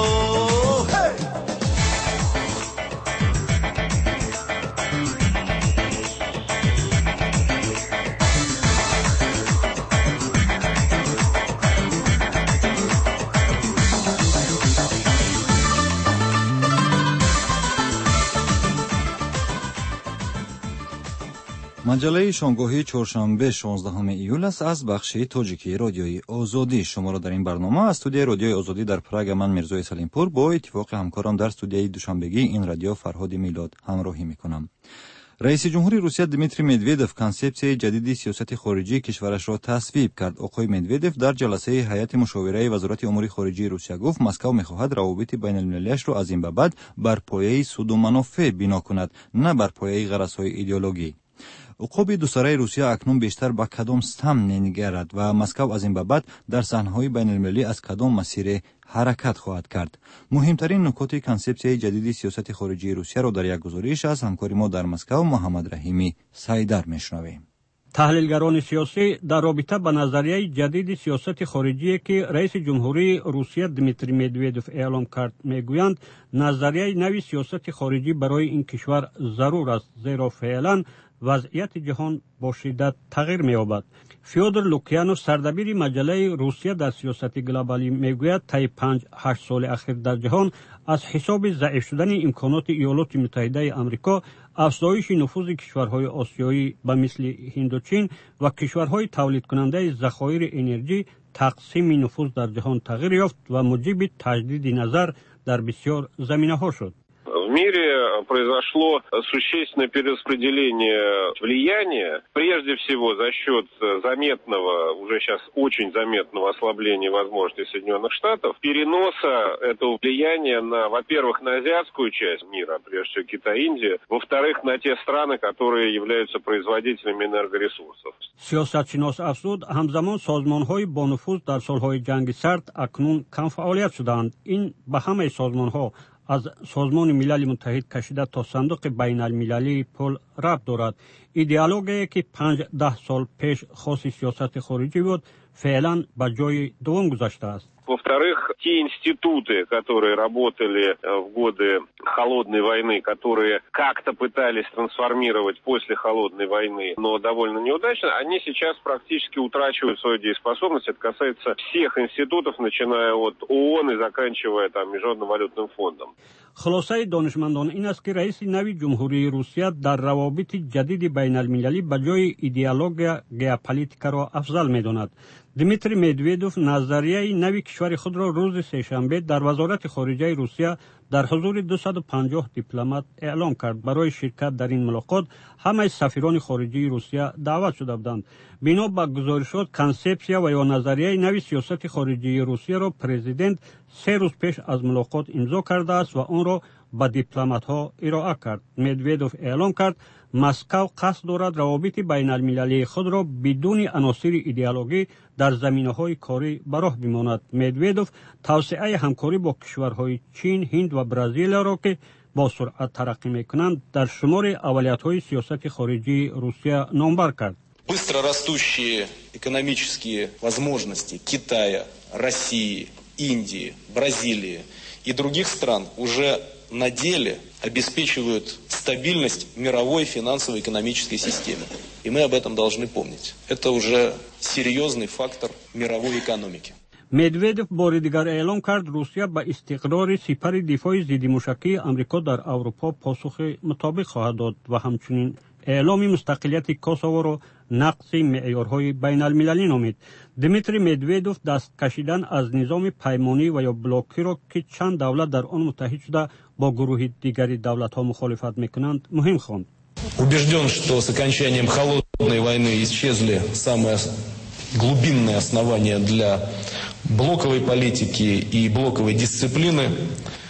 مجله شامگاهی چهارشنبه 16 ایول است از بخش تاجیکی رادیوی آزادی. شما را در این برنامه از استودیوی رادیوی آزادی در پراگ من میرزای سلیمپور با اتفاق همکاران در استودیوی دوشنبگی این رادیو فرهاد میلاد همراهی میکنم. رئیس جمهوری روسیه دمیتری مدویدوف کنسپسیای جدید سیاست خارجی کشورش را تصویب کرد. آقای مدویدوف در جلسه هیئت مشاوره وزارت امور خارجه روسیه گفت مسکو میخواهد روابط بین المللیش را از این به بعد بر پایه سود و منافع بنا کند، نه بر پایه غرضهای ایدئولوژی. عقوب دوسرای روسیه اکنون بیشتر به کدام سمت نمیگرد و مسکو از این به بعد در صحنه‌های بین المللی از کدام مسیر حرکت خواهد کرد. مهمترین نکات کنسپسیای جدید سیاست خارجی روسیه را در یک گزارش از همکار ما در مسکو محمد رحیمی سایدر میشنویم. تحلیلگران سیاسی در رابطه با نظریه جدید سیاست خارجی که رئیس جمهوری روسیه دمیتری مدویدوف اعلام کرد میگویند نظریه نوی سیاست خارجی برای این کشور ضرور است، زیرا فعلا وضعیت جهان با شدت تغییر می‌یابد. فیودور لوکیانوف سردبیر مجله روسیه در سیاست گلوبالی میگوید طی 5-8 سال اخیر در جهان از حساب ضعیف شدن امکانات ایالات متحده آمریکا، افزایش نفوذ کشورهای آسیایی به مثل هند و چین و کشورهای تولید کننده ذخایر انرژی تقسیم نفوذ در جهان تغییر یافت و موجب تجدید نظر در بسیار زمینه‌ها شد. В мире произошло существенное перераспределение влияния, прежде всего за счет заметного, уже сейчас очень заметного ослабления возможностей Соединенных Штатов, переноса этого влияния на, во-первых, на азиатскую часть мира, прежде всего Китай, Индия, во-вторых, на те страны, которые являются производителями энергоресурсов. سیاستشناس افزود همزمان سازمان‌های با نفوذ در سال‌های جنگ سرد اکنون کم فعالیت شدند. این به همه سازمان‌ها از سازمان ملل متحد کشیده تا صندوق بین المللی پول ربط دارد. ایدئولوژی که 5-10 سال پیش خاص سیاست خارجی بود فعلا به جای دوم گذاشته است. Во-вторых, те институты, которые работали в годы холодной войны, которые как-то пытались трансформировать после холодной войны, но довольно неудачно, они сейчас практически утрачивают свою дееспособность. Это касается всех институтов, начиная от ООН и заканчивая там Международным валютным фондом. خلاصه دانشمندان این است که رئیس نوی جمهوری روسیه در روابط جدید بین المللی به جای ایدئولوژی ژئوپلیتیک را افضل می‌داند. دمیتری مدویدوف نظریه نوی کشور خود را روز سه‌شنبه در وزارت خارجه روسیه در حضور 250 دیپلمات اعلام کرد. برای شرکت در این ملاقات همه سفیران خارجی روسیه دعوت شده بودند. بنا به گزارشات کنسپسیا و یا نظریه نوی سیاست خارجی روسیه را پرزیدنت 3 روز پیش از ملاقات امضا کرده است و آن را به دیپلمات ها ارائه کرد. مدویدوف اعلام کرد مسکو قصد دارد روابط بین المللی خود را بدون عناصر ایدئولوژی در زمینه‌های کاری به راه بماند. مدویدوف توسعه همکاری با کشورهای چین، هند و برزیل را که با سرعت ترقی می‌کنند در شمار اولویت‌های سیاست خارجی روسیه نامبر کرد. Быстро растущие экономические возможности Китая, России, Индии, Бразилии и других стран уже на деле обеспечивают стабильность мировой финансово-экономической системы. И мы об этом должны помнить. Это уже серьезный фактор мировой экономики. مدویدوف بار دیگر اعلام کرد روسیه به استقرار سپر دفاع ضد موشکی آمریکا در اروپا پاسخ مطابق خواهد داد و همچنین اعلام مستقلیت کوسوو را نقض معیارهای بین المللی نامید. دمیتری مدویدوف دست کشیدن از نظام پیمانی و یا بلوکی را که چند دولت در آن متحد شده با گروه دیگری دولت‌ها مخالفت می‌کنند مهم خواند. Убежден, что с окончанием холодной войны исчезли самые глубинные основания для блоковой политики и блоковой дисциплины.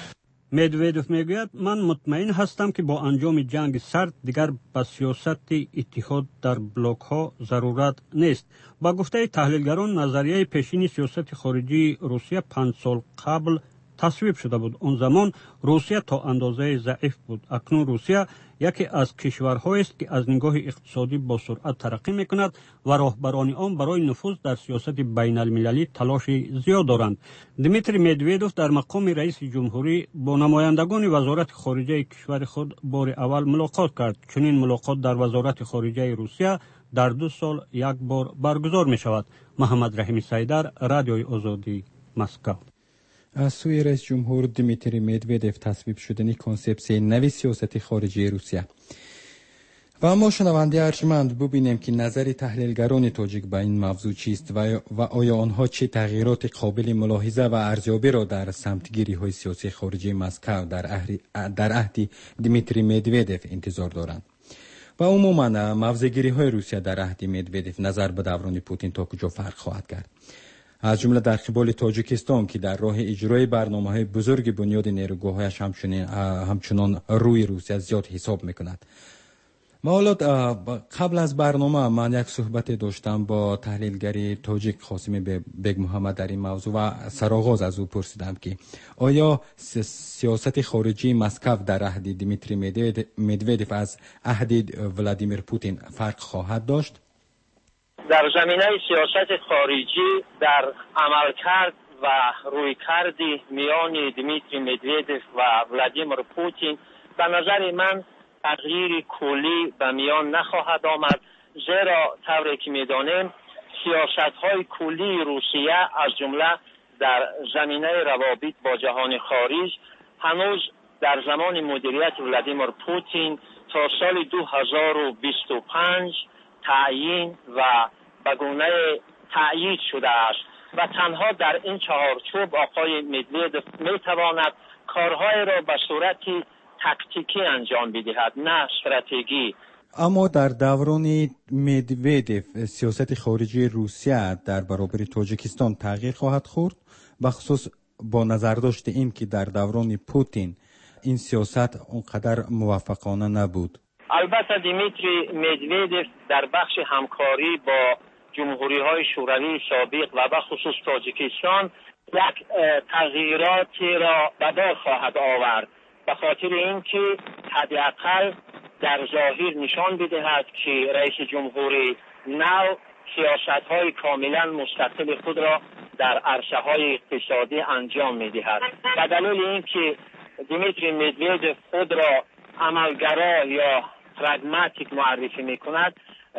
مدودف میگوید من مطمئن هستم که با انجام جنگ سرد دیگر به سیاست اتحاد در بلوک ها ضرورت نیست. با گفته تحلیلگران نظریه پیشین سیاست خارجی روسیه 5 سال قبل تصویب شده بود. اون زمان روسیه تا اندازه ضعیف بود. اکنون روسیه یکی از کشورهایی است که از نگاه اقتصادی با سرعت ترقی میکند و راهبران آن برای نفوذ در سیاست بین المللی تلاش زیاد دارند. دمیتری مدودوف در مقام رئیس جمهوری با نمایندگان وزارت خارجه کشور خود بار اول ملاقات کرد. چنین ملاقات در وزارت خارجه روسیه در 2 سال یک بار برگزار می شود. محمد رحیمی سیدر، رادیوی آزادی، مسکو. از سوی رئیس جمهور دمیتری مدودوف تصویب شدن کنسپسیون نوی سیاست خارجی روسیه. و اما شنونده ارجمند ببینیم که نظر تحلیلگران تاجیک به این موضوع چیست و آیا آنها چه تغییرات قابل ملاحظه و ارزیابی را در سمتگیری های سیاسی خارجی مسکو در عهد دمیتری مدودوف انتظار دارند. و عموما موضع‌گیری های روسیه در عهد مدودوف نظر به دوران پوتین تا کجا فرق خواهد کرد؟ از جمله در قبال تاجیکستان که در راه اجرای برنامه‌های بزرگ بنیاد نیروگاه‌هایش همچنان روی روسیه زیاد حساب می‌کند. ما حالا قبل از برنامه من یک صحبت داشتم با تحلیلگری تاجیک قاسم بیگ محمد در این موضوع و سرآغاز از او پرسیدم که آیا سیاست خارجی مسکو در عهد دمیتری مدودوف از عهد ولادیمیر پوتین فرق خواهد داشت؟ در زمینه سیاست خارجی در عملکرد و رویکرد میان دمیتری مدودوف و ولادیمیر پوتین به نظر من تغییر کلی به میان نخواهد آمد، زیرا طوری که می‌دانیم سیاست‌های کلی روسیه از جمله در زمینه روابط با جهان خارج هنوز در زمان مدیریت ولادیمیر پوتین تا سال 2025 تعیین و به گونه تأیید شده است و تنها در این چهارچوب آقای مدودوف میتواند کارهای را به صورت تاکتیکی انجام بدهد، نه استراتژی. اما در دوران مدودوف سیاست خارجی روسیه در برابر تاجیکستان تغییر خواهد خورد، بخصوص با نظر داشت این که در دوران پوتین این سیاست اونقدر موفقانه نبود. البته دمیتری مدودوف در بخش همکاری با جمهوری‌های شوروی سابق و به خصوص تاجیکستان یک تغییراتی را به بار خواهد آورد، به خاطر اینکه حداقل در ظاهر نشان بدهد که رئیس جمهوری نو سیاست‌های کاملا مستقل خود را در عرصه‌های اقتصادی انجام می‌دهد. به دلیل اینکه دمیتری مدودوف خود را عملگرا یا پراگماتیک معرفی می‌کند،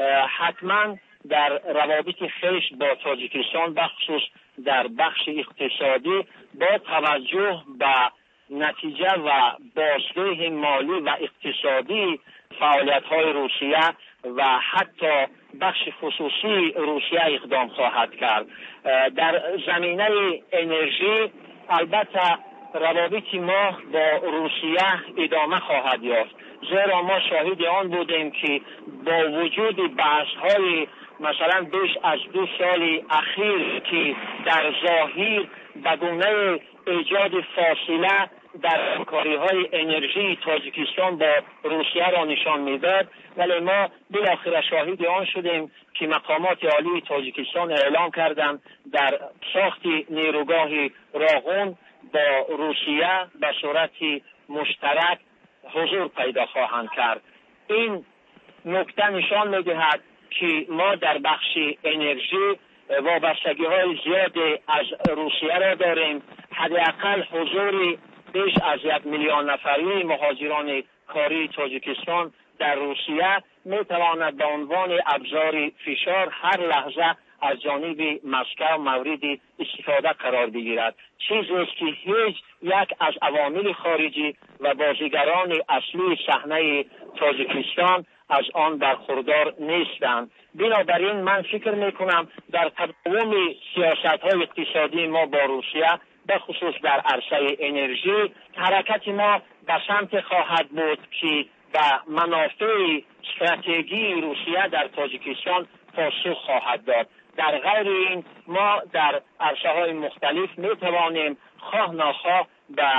حتما در روابط خویش با تاجیکستان بخصوص در بخش اقتصادی با توجه به نتیجه و بازده مالی و اقتصادی فعالیت‌های روسیه و حتی بخش خصوصی روسیه اقدام خواهد کرد. در زمینه انرژی البته روابط ما با روسیه ادامه خواهد یافت، زیرا ما شاهد آن بودیم که با وجود بحث‌های مثلا بیش از 2 سال اخیر که در ظاهر به گونه ایجاد فاصله در همکاری‌های انرژی تاجیکستان با روسیه را نشان می‌داد، ولی ما بالاخره شاهد آن شدیم که مقامات عالی تاجیکستان اعلام کردند در ساخت نیروگاه راغون با روسیه به صورت مشترک حضور پیدا خواهند کرد. این نکته نشان می‌دهد که ما در بخش انرژی وابستگی‌های زیادی از روسیه را داریم. حداقل حضور بیش از 1 میلیون نفری مهاجران کاری تاجیکستان در روسیه میتواند به عنوان ابزار فشار هر لحظه از جانب مسکو مورد استفاده قرار بگیرد، چیزی است که هیچ یک از عوامل خارجی و بازیگران اصلی صحنه تاجیکستان از آن برخوردار نیستند. بنابراین من فکر میکنم در تداوم سیاست‌های اقتصادی ما با روسیه به خصوص در عرصه انرژی حرکت ما به سمت خواهد بود که به منافع استراتژی روسیه در تاجیکستان پاسخ خواهد داد. در غیر این ما در عرصه‌های مختلف میتوانیم خواه ناخواه به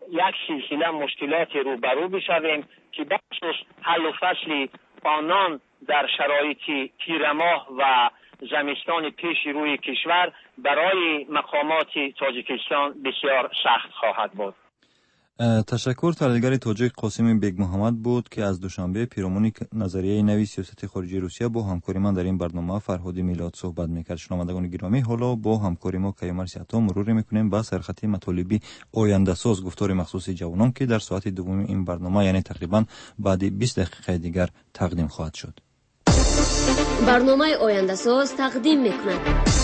یک سلسله مشکلات روبرو بشویم که بخصوص حل و فصل آنان در شرایط تیرماه و زمستان پیش روی کشور برای مقامات تاجیکستان بسیار سخت خواهد بود. تشکر. تحلیلگر تاجیک قاسم بیگ محمد بود که از دوشنبه پیرامون نظریه نوی سیاست خارجی روسیه با همکاری من در این برنامه فرهاد میلاد صحبت میکرد. شنوندگان گرامی، حالا با همکاری ما کیامرس عطا مرور میکنیم با سرخط مطالبی آینده ساز، گفتار مخصوص جوانان که در ساعت دوم این برنامه یعنی تقریبا بعد 20 دقیقه دیگر تقدیم خواهد شد. برنامه آینده ساز تقدیم میکند.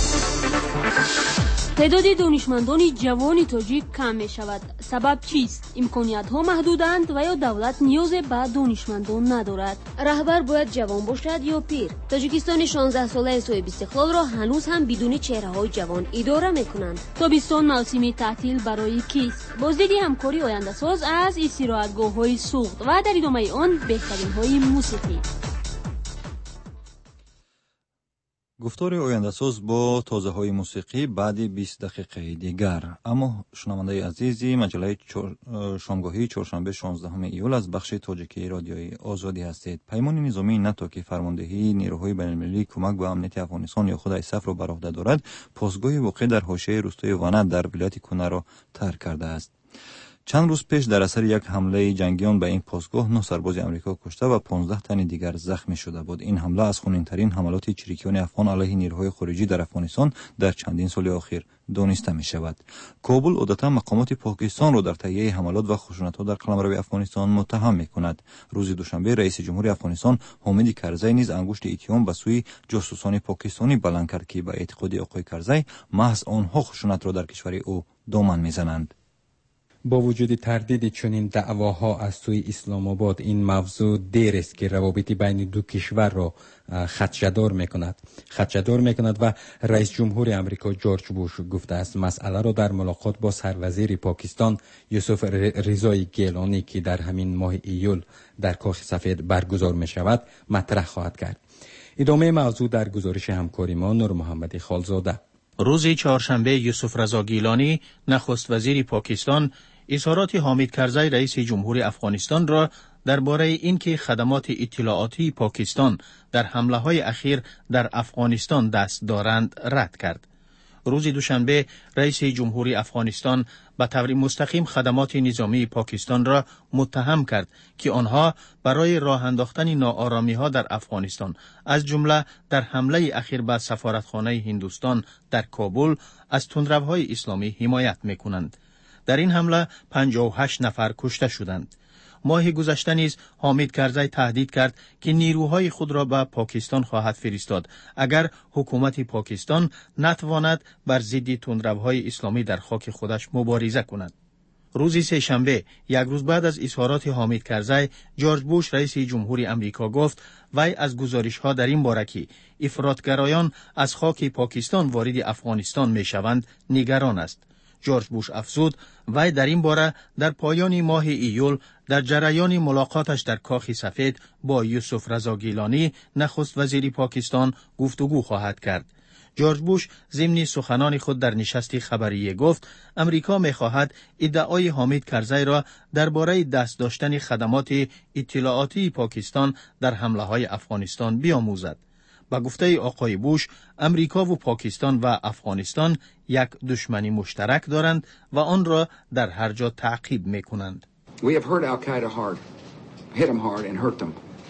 تعداد دانشمندان جوان تاجیک کم می شود. سبب چیست؟ امکانیت ها محدودند و یا دولت نیاز به دانشمندان ندارد؟ رهبر باید جوان باشد یا پیر؟ تاجیکستان 16 ساله صاحب استقلال را هنوز هم بدون چهره های جوان اداره می کنند. تابستان موسم تعطیل برای کیست؟ بازدید همکاری آینده ساز از استراحتگاه های سوخت و در ادامه آن بهترین های موسیقی. گفتار آینده ساز با تازه های موسیقی بعد 20 دقیقه دیگر. اما شنونده عزیزی، مجله شامگاهی چهارشنبه 16 ایول از بخش تاجیکی رادیوی آزادی هستید. پیمان نظامی ناتو که فرماندهی نیروهای بین‌المللی کمک به امنیت افغانستان یا خود ایساف را بر عهده دارد، پاسگاه واقع در حاشیه روستای وانت در ولایت کنر را ترک کرده است. چند روز پیش در اثر یک حمله جنگیان به این پاسگاه 9 سرباز آمریکا کشته و 15 تن دیگر زخمی شده بود. این حمله از خونین‌ترین حملات چریکیان افغان علیه نیروهای خارجی در افغانستان در چندین سال اخیر دانسته می شود. کابل عادتا مقامات پاکستان را در تهیه حملات و خشونت‌ها در قلمرو افغانستان متهم می کند. روز دوشنبه رئیس جمهور افغانستان حامد کرزی نیز انگشت اتهام به سوی جاسوسان پاکستانی بلند کرد که به اعتقاد آقای کرزی محض آنها خشونت را در کشور او دامن می‌زنند. با وجود تردید چنین دعواها از سوی اسلام آباد، این موضوع دیر است که روابط بین دو کشور را خدشه‌دار می‌کند و رئیس جمهور آمریکا جورج بوش گفته است مسئله را در ملاقات با سروزیر پاکستان یوسف رضای گیلانی که در همین ماه ایول در کاخ سفید برگزار می‌شود مطرح خواهد کرد. ادامه موضوع در گزارش همکاری ما نور محمدی خالزاده. روز چهارشنبه یوسف رضا گیلانی نخست وزیر پاکستان اظهارات حامد کرزی رئیس جمهور افغانستان را درباره اینکه خدمات اطلاعاتی پاکستان در حمله‌های اخیر در افغانستان دست دارند رد کرد. روز دوشنبه رئیس جمهور افغانستان به طور مستقیم خدمات نظامی پاکستان را متهم کرد که آنها برای راه انداختن ناآرامی‌ها در افغانستان از جمله در حمله اخیر به سفارتخانه هندوستان در کابل از تندروهای اسلامی حمایت می‌کنند. در این حمله 58 نفر کشته شدند. ماه گذشته نیز حامد کرزی تهدید کرد که نیروهای خود را به پاکستان خواهد فرستاد اگر حکومت پاکستان نتواند بر ضد تندروهای اسلامی در خاک خودش مبارزه کند. روز سه‌شنبه، یک روز بعد از اظهارات حامد کرزی، جورج بوش رئیس جمهور امریکا گفت وی از گزارش‌ها در این باره که افراطگرایان از خاک پاکستان وارد افغانستان می‌شوند نگران است. جورج بوش افزود وی در این باره در پایان ماه ایول در جریان ملاقاتش در کاخ سفید با یوسف رضا گیلانی نخست وزیر پاکستان گفتگو خواهد کرد. جورج بوش ضمن سخنان خود در نشست خبریه گفت امریکا می‌خواهد ادعای حامد کرزی را درباره دست داشتن خدمات اطلاعاتی پاکستان در حمله‌های افغانستان بیاموزد. با گفته آقای بوش، امریکا و پاکستان و افغانستان یک دشمنی مشترک دارند و آن را در هر جا تعقیب می‌کنند. We have hurt Al-Qaeda hard, hit them hard and hurt them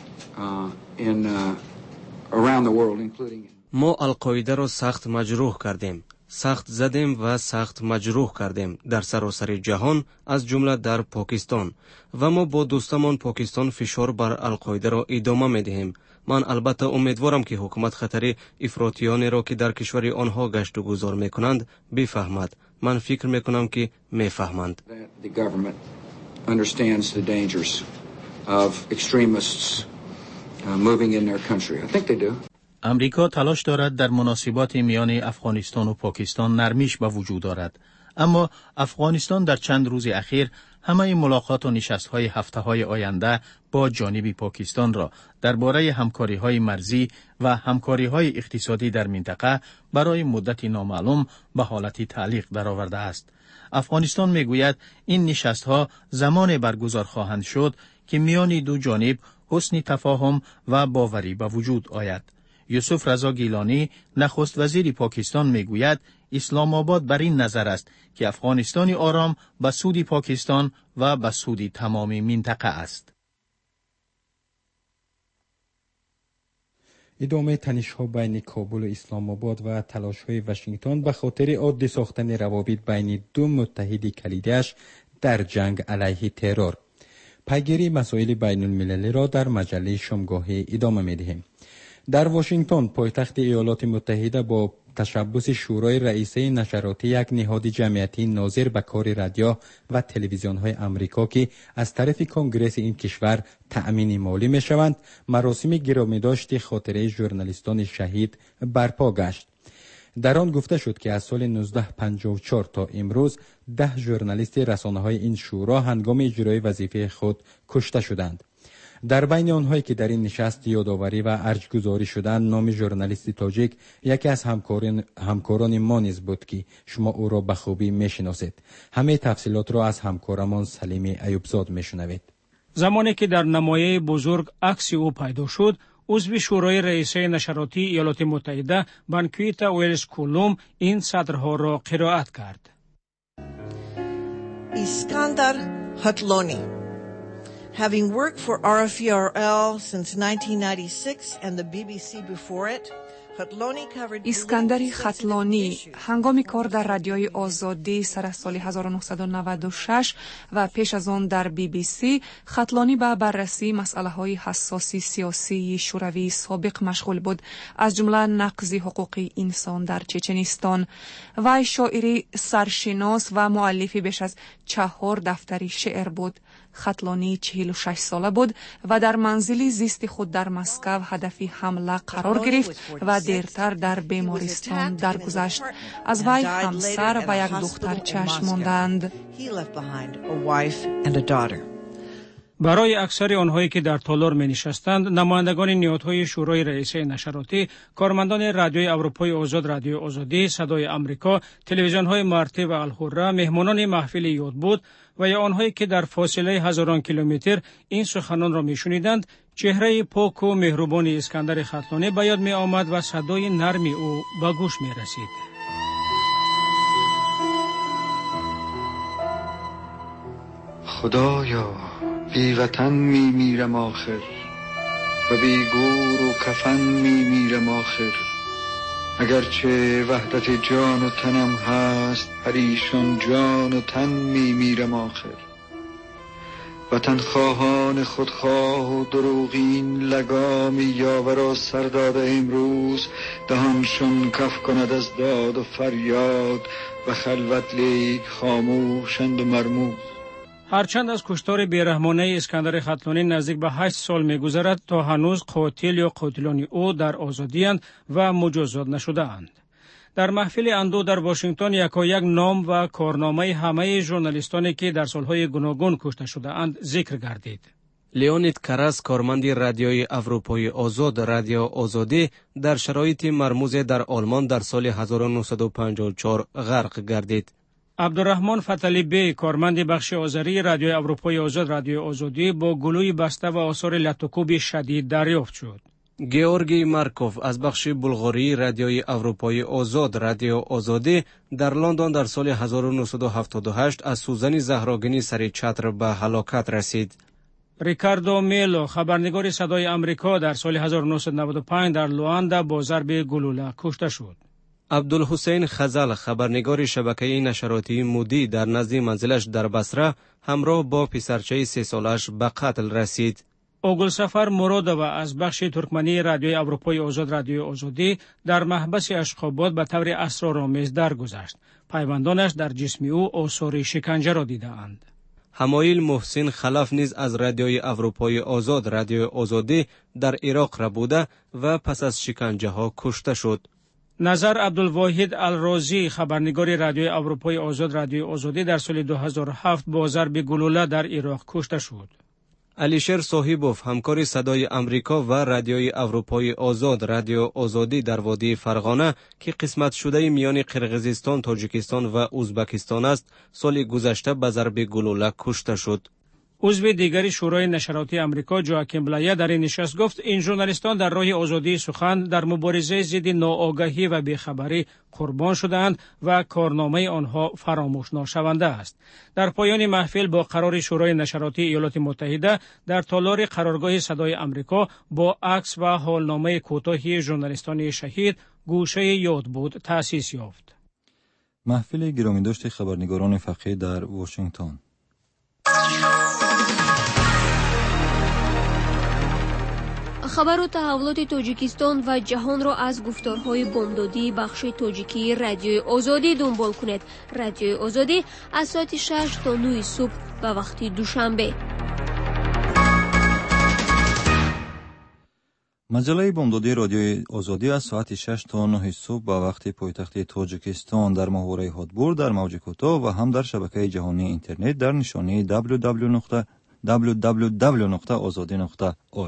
around the world, including. ما القاعده را سخت مجروح کردیم، سخت زدیم و سخت مجروح کردیم در سراسر جهان از جمله در پاکستان و ما با دوستمان پاکستان فشار بر القاعده را ادامه می‌دهیم. من البته امیدوارم که حکومت خطر افراطیانی را که در کشور آنها گشت و گذار می‌کنند بفهمد. من فکر می‌کنم که می‌فهمند. The government understands the dangers of extremists moving in their country. I think they do. امریکا تلاش دارد در مناسبات میان افغانستان و پاکستان نرمیش به وجود آورد، اما افغانستان در چند روز اخیر همه ملاقات و نشست‌های هفته‌های آینده با جانب پاکستان را درباره همکاری‌های مرزی و همکاری‌های اقتصادی در منطقه برای مدتی نامعلوم به حالت تعلیق درآورده است. افغانستان میگوید این نشست‌ها زمان برگزار خواهند شد که میان دو جانب حسن تفاهم و باوری به وجود آید. یوسف رضا گیلانی نخست وزیر پاکستان میگوید اسلام آباد بر این نظر است که افغانستان آرام به سود پاکستان و به سود تمام منطقه است. ادامه تنش‌ها بین کابل و اسلام آباد و تلاش‌های واشنگتن به خاطر عادی ساختن روابط بین دو متحد کلیدیش در جنگ علیه ترور. پیگیری مسائل بین المللی را در مجله شامگاهی ادامه می‌دهیم. در واشنگتن پایتخت ایالات متحده با تشبث شورای رئیسه نشراتی یک نهاد جمعیتی ناظر به کار رادیو و تلویزیون‌های آمریکا که از طرف کنگره این کشور تأمین مالی می‌شوند، مراسم گرامی‌داشت خاطره ژورنالیستان شهید برپا گشت. در آن گفته شد که از سال 1954 تا امروز 10 ژورنالیست رسانه‌های این شورا هنگام اجرای وظیفه خود کشته شدند. در بین آنهایی که در این نشست یادآوری و ارج‌گذاری شدند، نام ژورنالیست تاجیک یکی از همکاران ما نیز بود که شما او را به خوبی میشناسید. همه تفصیلات را از همکارمان سلیم ایوبزاد میشنوید. زمانی که در نمایش بزرگ عکس او پیدا شد، عضو شورای رئیسه نشراتی ایالات متحده بانکویتا ویلز کولوم این سطرها را قرائت کرد. اسکندر هتلونی Having worked for RFERL since 1996 and the BBC before it, اسکندر خطلانی هنگام کار در رادیوی آزادی سر از سال 1996 و پیش از آن در BBC، خطلانی به بررسی مسائل حساس سیاسی شوروی سابق مشغول بود، از جمله نقض حقوق انسان در چچنستان. وی شاعری سرشناس و مؤلفی بیش از 4 دفتر شعر بود. خطلانی 46 ساله بود و در منزل زیست خود در مسکو هدف حمله قرار گرفت و دیرتر در بیمارستان درگذشت. از وی همسر و یک دخترچه‌اش ماندند. برای اکثر آنهایی که در تالار می نشستند، نمایندگان نهادهای شورای رئیسه نشراتی، کارمندان رادیوی اروپای آزاد، رادیو آزادی، صدای آمریکا، تلویزیون‌های مرتی و الحره، مهمانان محفل یاد بود و یا آنهایی که در فاصله هزاران کیلومتر این سخنان را میشنیدند، چهره پاک و مهربان اسکندر خطلانی به یاد می آمد و صدای نرم او به گوش می رسید. خدایا، بی وطن می میرم آخر و بی گور و کفن می میرم آخر. اگرچه وحدت جان و تنم هست، پریشان جان و تن می میرم آخر. وطن خواهان خودخواه و دروغین لگامی یاورا سر داده امروز، دهانشون کف کند از داد و فریاد و خلوت لیک خاموشند و مرموز. هرچند از کشتار بیرحمانه اسکندر خطلانی نزدیک به 8 سال می‌گذرد، تا هنوز قاتل یا قاتلان او در آزادی‌اند و مجازات نشده‌اند. در محفل اندو در واشنگتن یکایک نام و کارنامه همه ژورنالیستانی که در سالهای گوناگون کشته شده‌اند ذکر گردید. لیونید کرس، کارمند رادیوی اروپای آزاد، رادیو آزادی، در شرایط مرموز در آلمان در سال 1954 غرق گردید. عبدالرحمن فتلی بی، کارمند بخش آذری رادیوی اروپای آزاد، رادیو آزادی، با گلوی بسته و آثار لطوکوب شدید دریافت شد. گیورگی مارکوف از بخش بلغاری رادیوی اروپای آزاد، رادیو آزادی، در لندن در سال 1978 از سوزن زهراگینی سر چتر به هلاکت رسید. ریکاردو میلو، خبرنگار صدای آمریکا، در سال 1995 در لواندا با ضرب گلوله کشته شد. عبدالحسین خزل، خبرنگار شبکه نشراتی مودی، در نزد منزلش در بصره همراه با پسرچه 3 سالش به قتل رسید. اوگلسفر مرادووا از بخش ترکمنی رادیوی اروپای آزاد، رادیو آزادی، در محبس اشخاباد به طور اسرارآمیز درگذشت. پیوندانش در جسم او آثار شکنجه را دیدند. همایل محسن خلف نیز از رادیوی اروپای آزاد، رادیو آزادی، در عراق را بوده و پس از شکنجه ها کشته شد. نظر عبدالواحد الرازی، خبرنگار رادیوی اروپای آزاد، رادیو آزادی، در سال 2007 با ضرب گلوله در عراق کشته شد. علیشیر صاحبوف همکار صدای امریکا و رادیوی اروپای آزاد رادیو آزادی در وادی فرغانه که قسمت شده میان قرقیزستان، تاجیکستان و ازبکستان است، سال گذشته به ضرب گلوله کشته شد. عضو دیگری شورای نشراتی امریکا جواکیم بلایه در این نشست گفت این ژورنالیستان در راه آزادی سخن در مبارزه ضد ناآگاهی و بیخبری قربان شدند و کارنامه آنها فراموش نشونده است. در پایان محفل با قرار شورای نشراتی ایالات متحده در تالار قرارگاه صدای امریکا با عکس و حالنامه کوتاهی ژورنالیستان شهید گوشه یاد بود تأسیس یافت. محفل گرامی داشت خبرنگاران فقیه در واشنگتن. خبر و تحولات تاجیکستان و جهان را از گفتارهای بامدادی بخش تاجیکی رادیوی آزادی دنبال کنید. رادیوی آزادی از ساعت 6 تا 9 صبح به وقت دوشنبه. مجله بامدادی رادیوی آزادی از ساعت 6 تا 9 صبح به وقت پایتخت تاجیکستان در ماهواره هادبور در موج کوتاه و هم در شبکه جهانی اینترنت در نشانی www.azadi.org.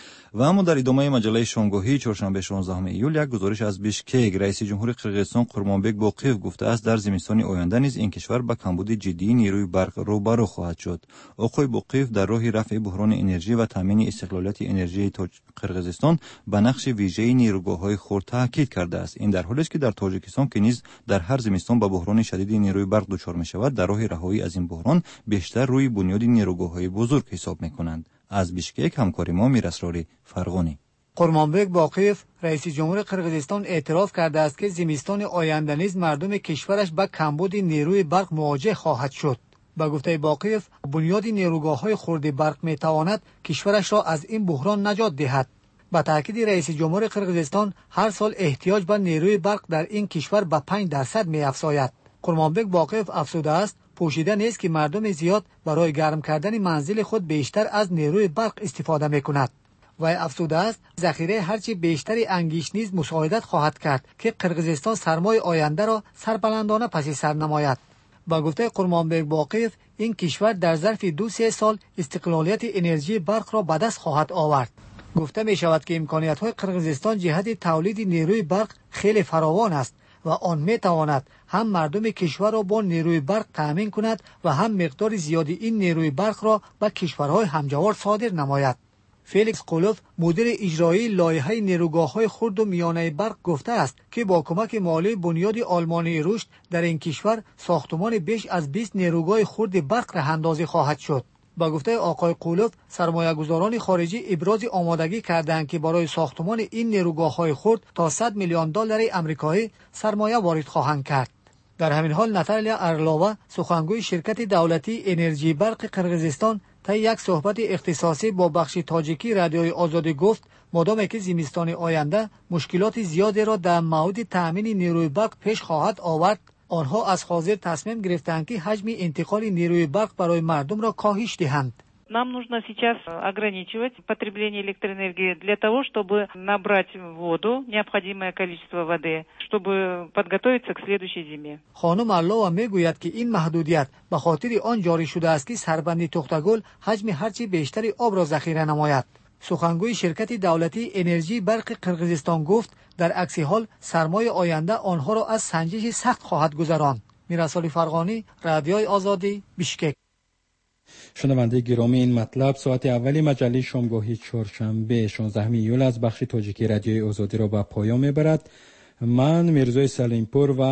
و اما در ادامه مجله شامگاهی چهارشنبه 16 ایول یک گزارش از بیشکک رئیس جمهور قرقیزستان قرمانبک باقیف گفته است در زمستان آینده نیز این کشور با کمبود جدی نیروی برق روبرو خواهد شد. آقای باقیف در راه رفع بحران انرژی و تامین استقلالیت انرژی قرقیزستان به نقش ویژه نیروگاه‌های خرد تاکید کرده است. این در حالی است که در تاجیکستان که نیز در هر زمستان با بحران شدید نیروی برق دچار می‌شود، در راه رهایی از این بحران بیشتر روی بنیاد نیروگاه‌های بزرگ حساب می‌کنند. از بیشکک همکاری ما میراسراری فرغانی. قرمانبک باقیف رئیس جمهور قرقیزستان اعتراف کرده است که زمستان آینده نیز مردم کشورش با کمبود نیروی برق مواجه خواهد شد. با گفته باقیف بنیاد نیروگاه‌های خرد برق میتواند کشورش را از این بحران نجات دهد. با تاکید رئیس جمهور قرقیزستان هر سال احتیاج به نیروی برق در این کشور به 5% می‌افزاید. قرمانبک باقیف افزوده است پوشیده نیست که مردم زیاد برای گرم کردن منزل خود بیشتر از نیروی برق استفاده می‌کند. و افزوده است ذخیره هرچی بیشتری انگیش نیز مساعدت خواهد کرد که قرقیزستان سرمای آینده را سربلندانه پس سر نماید. با گفته قرمانبک باقیف این کشور در ظرف 2-3 سال استقلالیت انرژی برق را به دست خواهد آورد. گفته می شود که امکانیت‌های قرقیزستان جهت تولید نیروی برق خیلی فراوان است و آن می تواند هم مردم کشور را با نیروی برق تأمین کند و هم مقدار زیادی این نیروی برق را به کشورهای همجوار صادر نماید. فلیکس قولوف مدیر اجرایی لایحه نیروگاه‌های خرد و میانه برق گفته است که با کمک مالی بنیاد آلمانی رشد در این کشور ساختمان بیش از 20 نیروگاه خرد برق راه‌اندازی خواهد شد. با گفته آقای قولوف سرمایه‌گذاران خارجی ابراز آمادگی کردند که برای ساختمان این نیروگاه‌های خرد تا 100 میلیون دلار آمریکایی سرمایه وارد خواهند کرد. در همین حال ناتالیا ارلووا سخنگوی شرکت دولتی انرژی برق قرقیزستان طی یک صحبت اختصاصی با بخش تاجیکی رادیوی آزادی گفت مادامی که زمستان آینده مشکلات زیادی را در مورد تأمین نیروی برق پیش خواهد آورد، آنها از حاضر تصمیم گرفتند که حجم انتقال نیروی برق برای مردم را کاهش دهند. Нам нужно сейчас ограничивать потребление электроэнергии для того, чтобы набрать воду, необходимое количество воды, чтобы подготовиться к следующей зиме. خانم الله میگوید که این محدودیت به خاطر آن جاری شده است که سربند تختگل حجم هرچی بیشتری آب را ذخیره نماید. سخنگوی شرکت دولتی انرژی برق قرقیزستان گفت در عکس حال سرمای آینده آنها را از سنجش سخت خواهد گذراند. میرسالی فرغانی، رادیوی آزادی، بیشکک. شنونده گرامی، این مطلب ساعت اولی مجله شامگاهی چهارشنبه 16 ایول از بخش تاجیکی رادیوی آزادی را به پایان میبرد. من میرزای سلیمپور و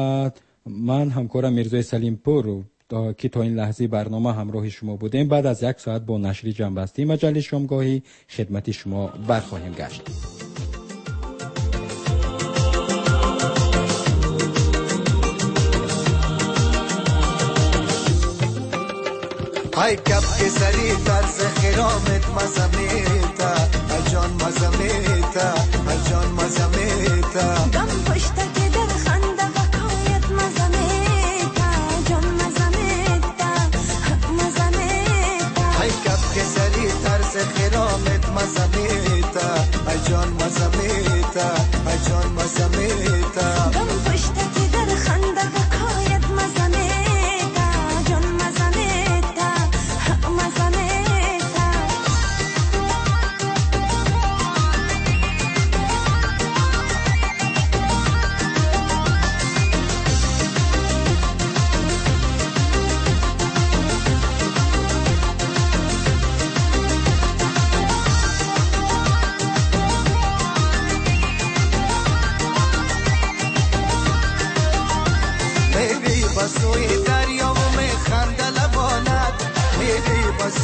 من همکارم میرزای سلیمپور که تا این لحظه برنامه همراه شما بودیم، بعد از 1 ساعت با نشر جنبسته مجله شامگاهی خدمت شما برخواهیم گشت. ای کپ که سری طرز خرامت مزمیتا جان مزمیتا جان مزمیتا دم پشتا که در خنده بکایت مزمیتا جان مزمیتا مزمیتا ای کپ که سری طرز خرامت مزمیتا جان مزمیتا جان مزمیتا دم پشتا که در خنده بکایت مزمیتا جان مزمیتا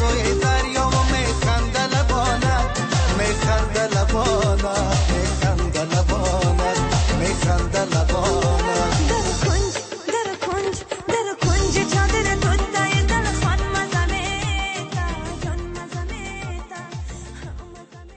روی